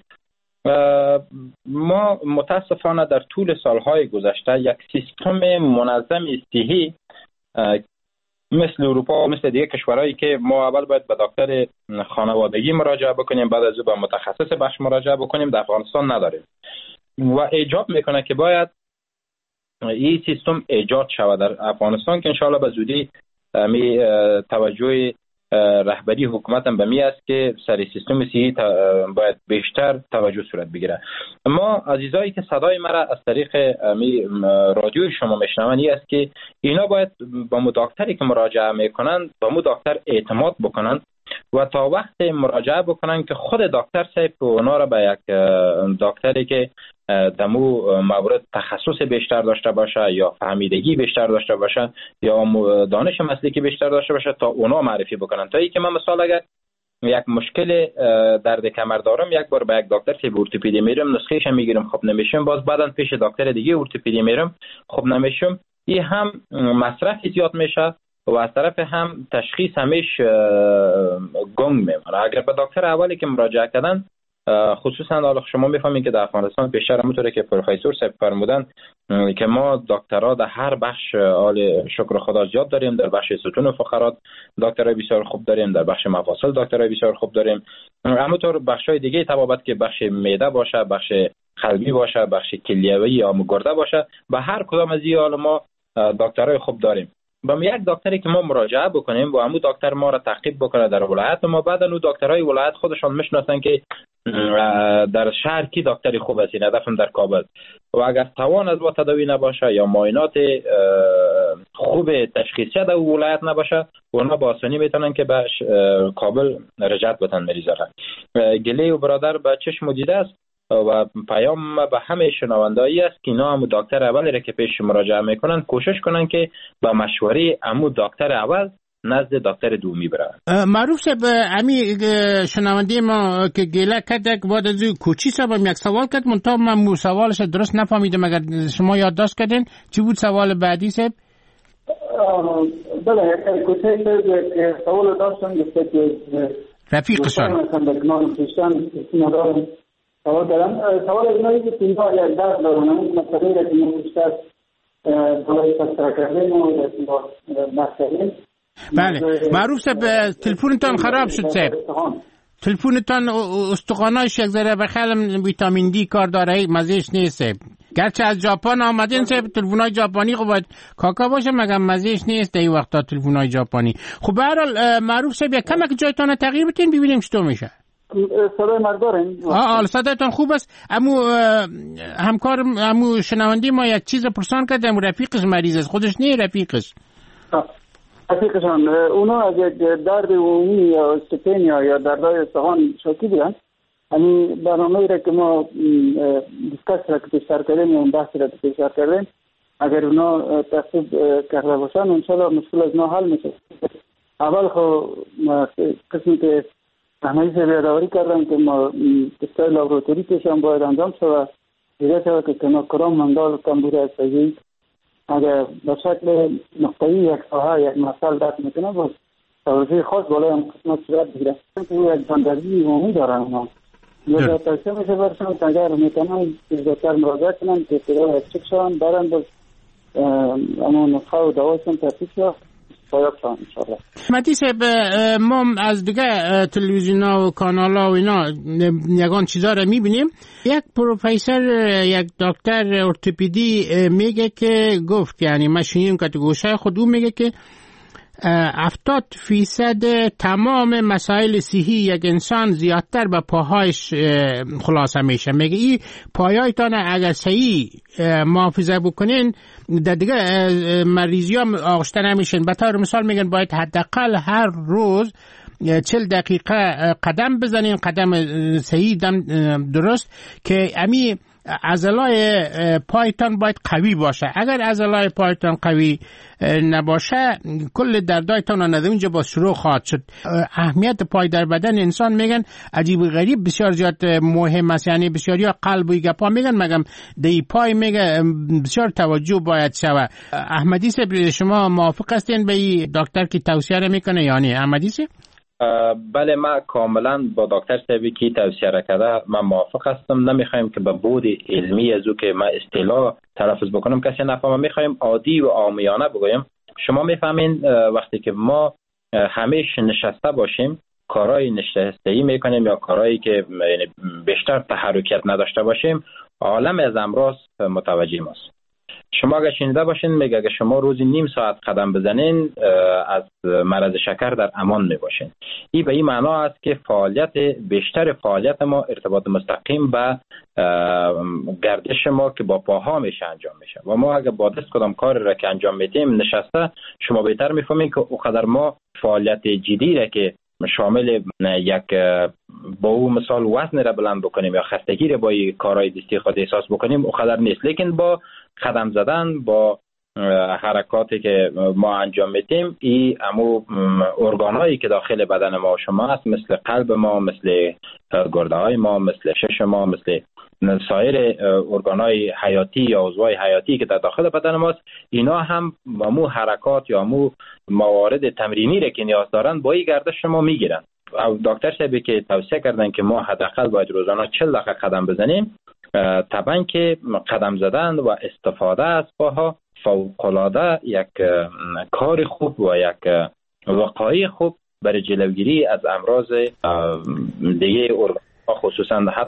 ما متاسفانه در طول سالهای گذشته یک سیستم منظم صحی مثل اروپا و مثل دیگه کشورهایی که ما اول باید به دکتر خانوادگی مراجعه بکنیم بعد از او به متخصص بخش مراجعه بکنیم، در افغانستان نداریم و ایجاب میکنه که باید این سیستم ایجاد شود در افغانستان که انشاءالله به زودی می توجه رهبری حکومت هم به می است که سر سیستم صحی باید بیشتر توجه صورت بگیره. ما عزیزایی که صدای مرا از طریق رادیوی شما میشنون این است که اینا باید با مو دکتری که مراجعه میکنن با مو دکتر اعتماد بکنن و تا وقت مراجعه بکنن که خود دکتر صاحب اونا را به یک دکتری که دمو مورد تخصص بیشتر داشته باشه یا فهمیدگی بیشتر داشته باشه یا دانش مسلکی بیشتر داشته باشه تا اونا معرفی بکنن. تا ای که من مثال اگر یک مشکل درد کمر دارم یک بار به یک دکتر که ارتوپدی میرم نسخه‌اش میگیرم خب نمیشم، باز بعداً پیش دکتر دیگه ارتوپدی میرم خب نمیشم، این هم مصرف زیاد میشه و از طرف هم تشخیص همیش گنگ میمونه. اگر به دکتر اولی که مراجعه کردن خصوصا حالا شما میفهمید که در افغانستان پیشتر همونطوره که پروفسور صاحب فرمودن که ما دکترها در هر بخش حال شکر خدا زیاد داریم، در بخش ستون و فقرات دکترای بسیار خوب داریم، در بخش مفاصل دکترای بسیار خوب داریم، همونطور بخشای دیگه تبابت که بخش معده باشه، بخش قلبی باشه، بخش کلیوی یا گرده باشه، به هر کدام از این حال ما دکترای خوب داریم. با یک دکتری که ما مراجعه بکنیم و همون دکتر ما را تعقیب بکنه در ولایت ما، بعد اون دکترای ولایت خودشان میشناسن که در شهر کی دکتری خوب است، هدفم در کابل، و اگر توان از با تداوی نباشه یا معاینات خوب تشخیصی در ولایت نباشه، اونا با آسانی میتونن که به کابل رجعت بدن مریض را. گله و برادر به چشم دیده است و پیام به همه شنوندایی است که اینا هم دکتر اولی را که پیش مراجعه میکنن کوشش کنن که با مشوره امو دکتر اول نزد دکتر دومی برن. معروف صاحب، امی شنونده ما که گله کرده که بعد از کوچی صاحب یک سوال کرد، منتها من مو سوالش درست نفهمیدم، اگر شما یادداشت کردین چی بود سوال بعدی صاحب؟ بله، کوچی سوال داشتم که رفیقشان سوال دارم. سوال از نوعی که اینها یک درد دارن، اون مسئله را که ما بیشتر برای فسر کردیم و مسئله. بله معروف صاحب، تلفونتان خراب شد صاحب، تلفونتان استخواناش یک ذره بخیلم ویتامین دی کار داره، مزهش نیست صاحب. گرچه از ژاپن آمدین صاحب، تلفن‌های ژاپنی خب باید کاکا باشه، مگه مزهش نیست این وقتا تلفن‌های ژاپنی. خب به هر حال معروف صاحب یک کمک جایتان تغییر بدین ببینیم چطور میشه. صدای مرد دارین؟ آه آه صدایتان خوب است. امو همکار امو شنوندی ما یک چیز پرسان کرد، امو رفیقش مریض است، خودش نه رفیقش. رفیقشان اونا از یک درد عمومی یا استپنیا یا دردهای استخوان شاکی بودن. یعنی برنامه را که ما دیسکس را که پیشتر کردیم و بحث را که پیشتر کردیم، اگر اونا تصویب کرده باشن انشاءالله مشکل از ما حل میشه. اول خب قسمی که احمدی سے بیاداری کردن که ما تستای لابراتوری کشم باید انجام شود، دیگه شود که کنا کرام مندال کمبوره از تجهید اگر به شکل نقطه‌ای یک ساحه یک مسئله درد میکنه باز توجه خاص بالای هم قسمت صورت بگیره که یک جاندردی عمومی دارن اونا یا توصیه میشه برشن که اگر میکنن دکتر مراجعه کنن که ابتدا چک شون برن باز اما نسخه و دوایشون ترتیب شد مهدی صاحب، ما از دیگه تلویزیون ها و کانال ها و اینا یگان چیزا رو میبینیم. یک پروفیسور یک دکتر ارتوپدی میگه که گفت، یعنی من شنیدم که تو گوشه خود او میگه که هفتاد فیصد تمام مسائل صحی یک انسان زیادتر به پاهایش خلاصه میشه. میگه این پایایتان اگر صحیح محافظه بکنین در دیگه مریضی ها آغشته نمیشن. به طور مثال میگن باید حداقل هر روز چل دقیقه قدم بزنین، قدم صحیح دم درست، که امی عضلای پایتان باید قوی باشه. اگر عضلای پایتان قوی نباشه کل دردایتان و ندونجا با شروع خواهد شد. اهمیت پای در بدن انسان میگن عجیب و غریب بسیار زیاد مهم است، یعنی بسیاری ها قلب و گپا میگن مگم دی پای میگه بسیار توجه باید شود. احمدی صاحب شما موافق هستین به این دکتر که توصیه را میکنه یا نه احمدی صاحب؟ بله ما کاملا با دکتر صاحبی که توصیه را کرده من موافق هستم. نمیخوایم که به بود علمی از او که من اصطلاح تلفظ بکنم کسی نفهمه، میخوایم عادی و عامیانه بگویم. شما میفهمین وقتی که ما همیشه نشسته باشیم کارهای نشسته‌ای میکنیم یا کارهایی که بیشتر تحرکات نداشته باشیم، عالم از امراض متوجه ماست. شما اگر شنیده باشین میگه اگر شما روزی نیم ساعت قدم بزنین از مرض شکر در امان میباشین. این به این معنا است که فعالیت بیشتر فعالیت ما ارتباط مستقیم به گردش ما که با پاها میشه انجام میشه و ما اگر با دست کدام کار را که انجام میدیم نشسته، شما بهتر میفهمین که اوقدر ما فعالیت جدی را که شامل یک با او مثال وزن را بلند بکنیم یا خستگی را با کارهای دستی خود احساس بکنیم اوقدر نیست، لیکن با قدم زدن با حرکاتی که ما انجام میدیم این امو ارگانهایی که داخل بدن ما و شما هست مثل قلب ما، مثل گرده های ما، مثل شش ما، مثل سایر ارگانهای حیاتی یا عضوهای حیاتی که در داخل بدن ماست، اینا هم امو حرکات یا امو موارد تمرینی را که نیاز دارن با این گردش ما میگیرن. دکتر صاحبی که توصیه کردن که ما حداقل باید روزانه چهل دقیقه قدم بزنیم، طبعا که قدم زدن و استفاده از پاها فوق‌العاده یک کار خوب و یک وقایع خوب برای جلوگیری از امراض دیگه ارگان خصوصا حتی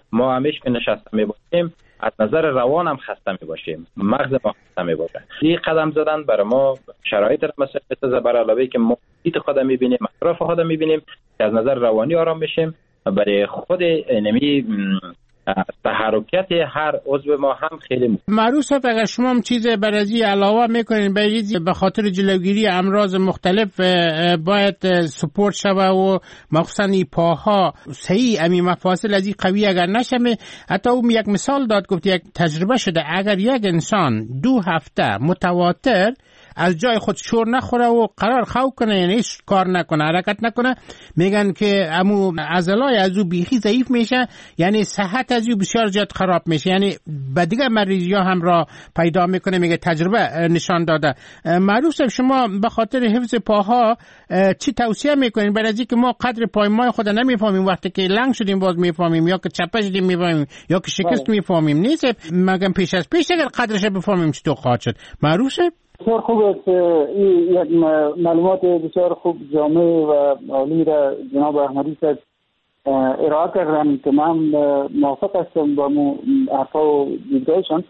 ما همیشه که نشسته می باشیم از نظر روان هم خسته می باشیم، مغز ما خسته می باشه. این قدم زدن برای ما شرایط را مسئله بسازه، برای علاوه که ما محیط خود می بینیم، اطراف خود می بینیم که از نظر روانی آرام بشیم، برای خود انمی تحرکات هر عضو ما هم خیلی مهم. معروف اگر شما هم چیز برازی علاوه میکنین به خاطر جلوگیری امراض مختلف باید سپورت شوه و مخصوصا این پاها صحیح امی مفاصل از این قوی اگر نشمه. حتی او یک مثال داد، گفت یک تجربه شده اگر یک انسان دو هفته متواتر از جای خود شور نخوره و قرار خواب کنه، یعنی هیچ کار نکنه، حرکت نکنه، میگن که امو عضلای از او بیخی ضعیف میشه، یعنی صحت از او بسیار زیاد خراب میشه، یعنی به دیگه مریضی ها هم را پیدا میکنه. میگه تجربه نشان داده. معروف صاحب شما به خاطر حفظ پاها چی توصیه میکنین؟ برای اینکه ما قدر پای ما خود نمیفهمیم، وقتی که لنگ شدیم باز میفهمیم، یا که چپه شدیم میفهمیم، یا که شکست میفهمیم. نیست مگم پیش از پیش اگر قدرش بفهمیم چطور خواهد شد؟ معروف صاحب بسیار خوب است. این یک معلومات بسیار خوب جامع و عالی را جناب احمدی صاحب ارائه کردن که من موافق هستم با حرفا و دیدگاهشان.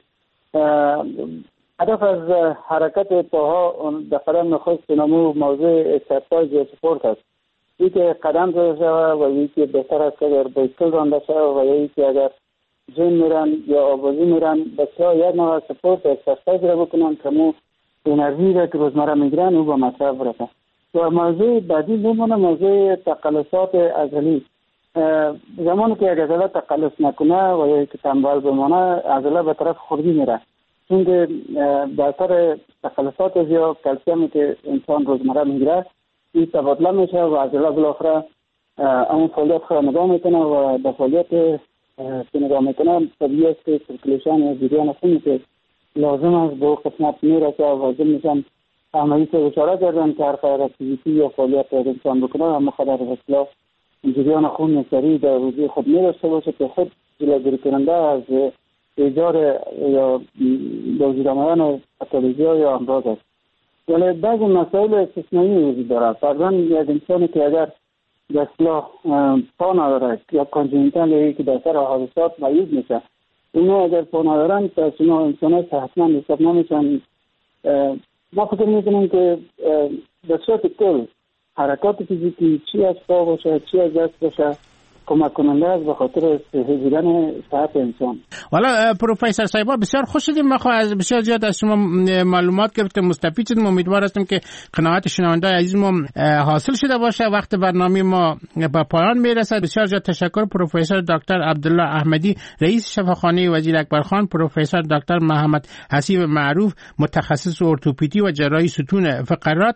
هدف از حرکت پاها در قدم نخست نمو موضوع اکسرسایز یا سپورت است. این که قدم زده شود و این که بهتر است اگر بایسکل رانده شود و این که اگر جیم میرن یا آوازی میرن بسیار یک نوع سپورت اکسرسایز را بکنن که مو انرژی را که روزمره میگیرن او با مصرف برسن. و موضوع بعدی میمونه موضوع تقلصات عضلی. زمانی که یک عضله تقلص نکنه و یا که تنبال بمانه عضله به طرف خردی میره، چون که به اثر تقلصات یا کلسیمی که انسان روزمره میگیره این تبادله میشه و عضله بالاخره اون فعالیت خود نگاه میکنه و به فعالیت که نگاه میکنه طبیعی است که سرکولیشن یا جریان خونی که لازم است به قسمت میرسه و واجب میشن. احمدی صاحب اشاره کردن که هر خیر اکتیویتی یا فعالیت انسان بکنه اما خود در اصلاح جریان خون سریع در روزی خود میرسه باشه که خود جلوگیری کننده از ایجاد یا بوجود آمدن پاتولوژی یا امراض است. ولی بعضی مسائل استثنایی وجود دارد. فرضاً یک انسانی که اگر به اصلاح پا نداره یا کانژنیتال یا که در سر حادثات مریض میشه، اونا اگر پا ندارن پس اونا انسان صحتمند حساب نمیشن. ما فکر میکنیم که به صورت کل حرکات فیزیکی چی از پا باشه چی از دست باشه کمک کننده است به خاطر بودن صحت انسان. والا پروفسور صاحبا بسیار خوش شدیم. ما خو از بسیار زیاد از شما معلومات گرفتیم، مستفید شدیم. امیدوار هستیم که قناعت شنونده عزیز ما حاصل شده باشه. وقت برنامه ما به پایان میرسد. بسیار زیاد تشکر پروفسور دکتر عبدالله احمدی رئیس شفاخانه وزیر اکبرخان، پروفسور دکتر محمد حسیب معروف متخصص ارتوپدی و جراحی ستون فقرات.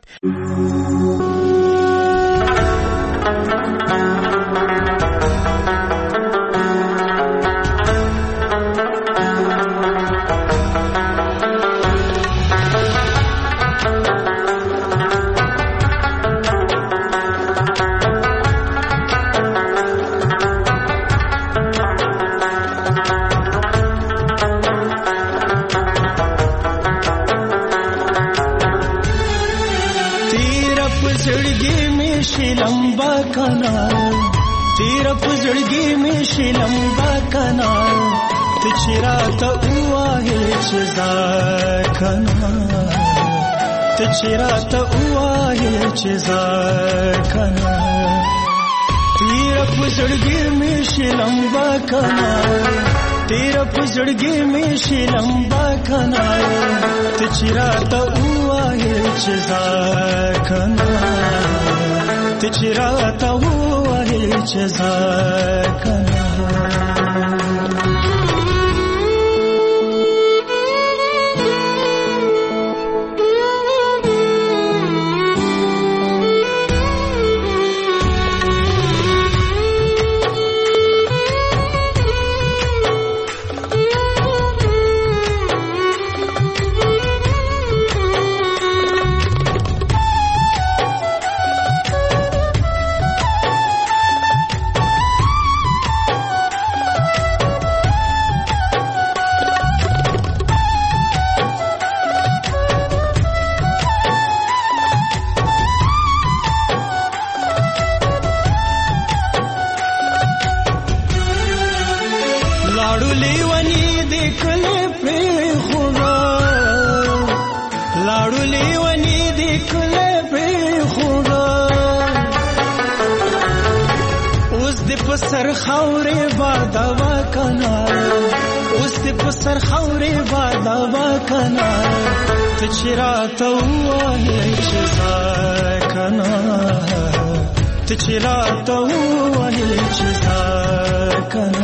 लंबा कनाल तेरा पुजड़गी में शे लंबा कनाल तिचरा तो हुआ है चिजार कनाल तिचरा तो हुआ है चिजार कनाल तेरा पुजड़गी में शे लंबा कनाल तेरा पुजड़गी में शे लंबा कनाल तिचरा तो हुआ है चिजार कनाल तिचराता हुआ है जज़ाकना। خاورې بادوا کنا اوس دې په سر خاورې بادوا کنا ته چې راته ووایې چې زه کنا ته چې راته ووایې چې زه کنا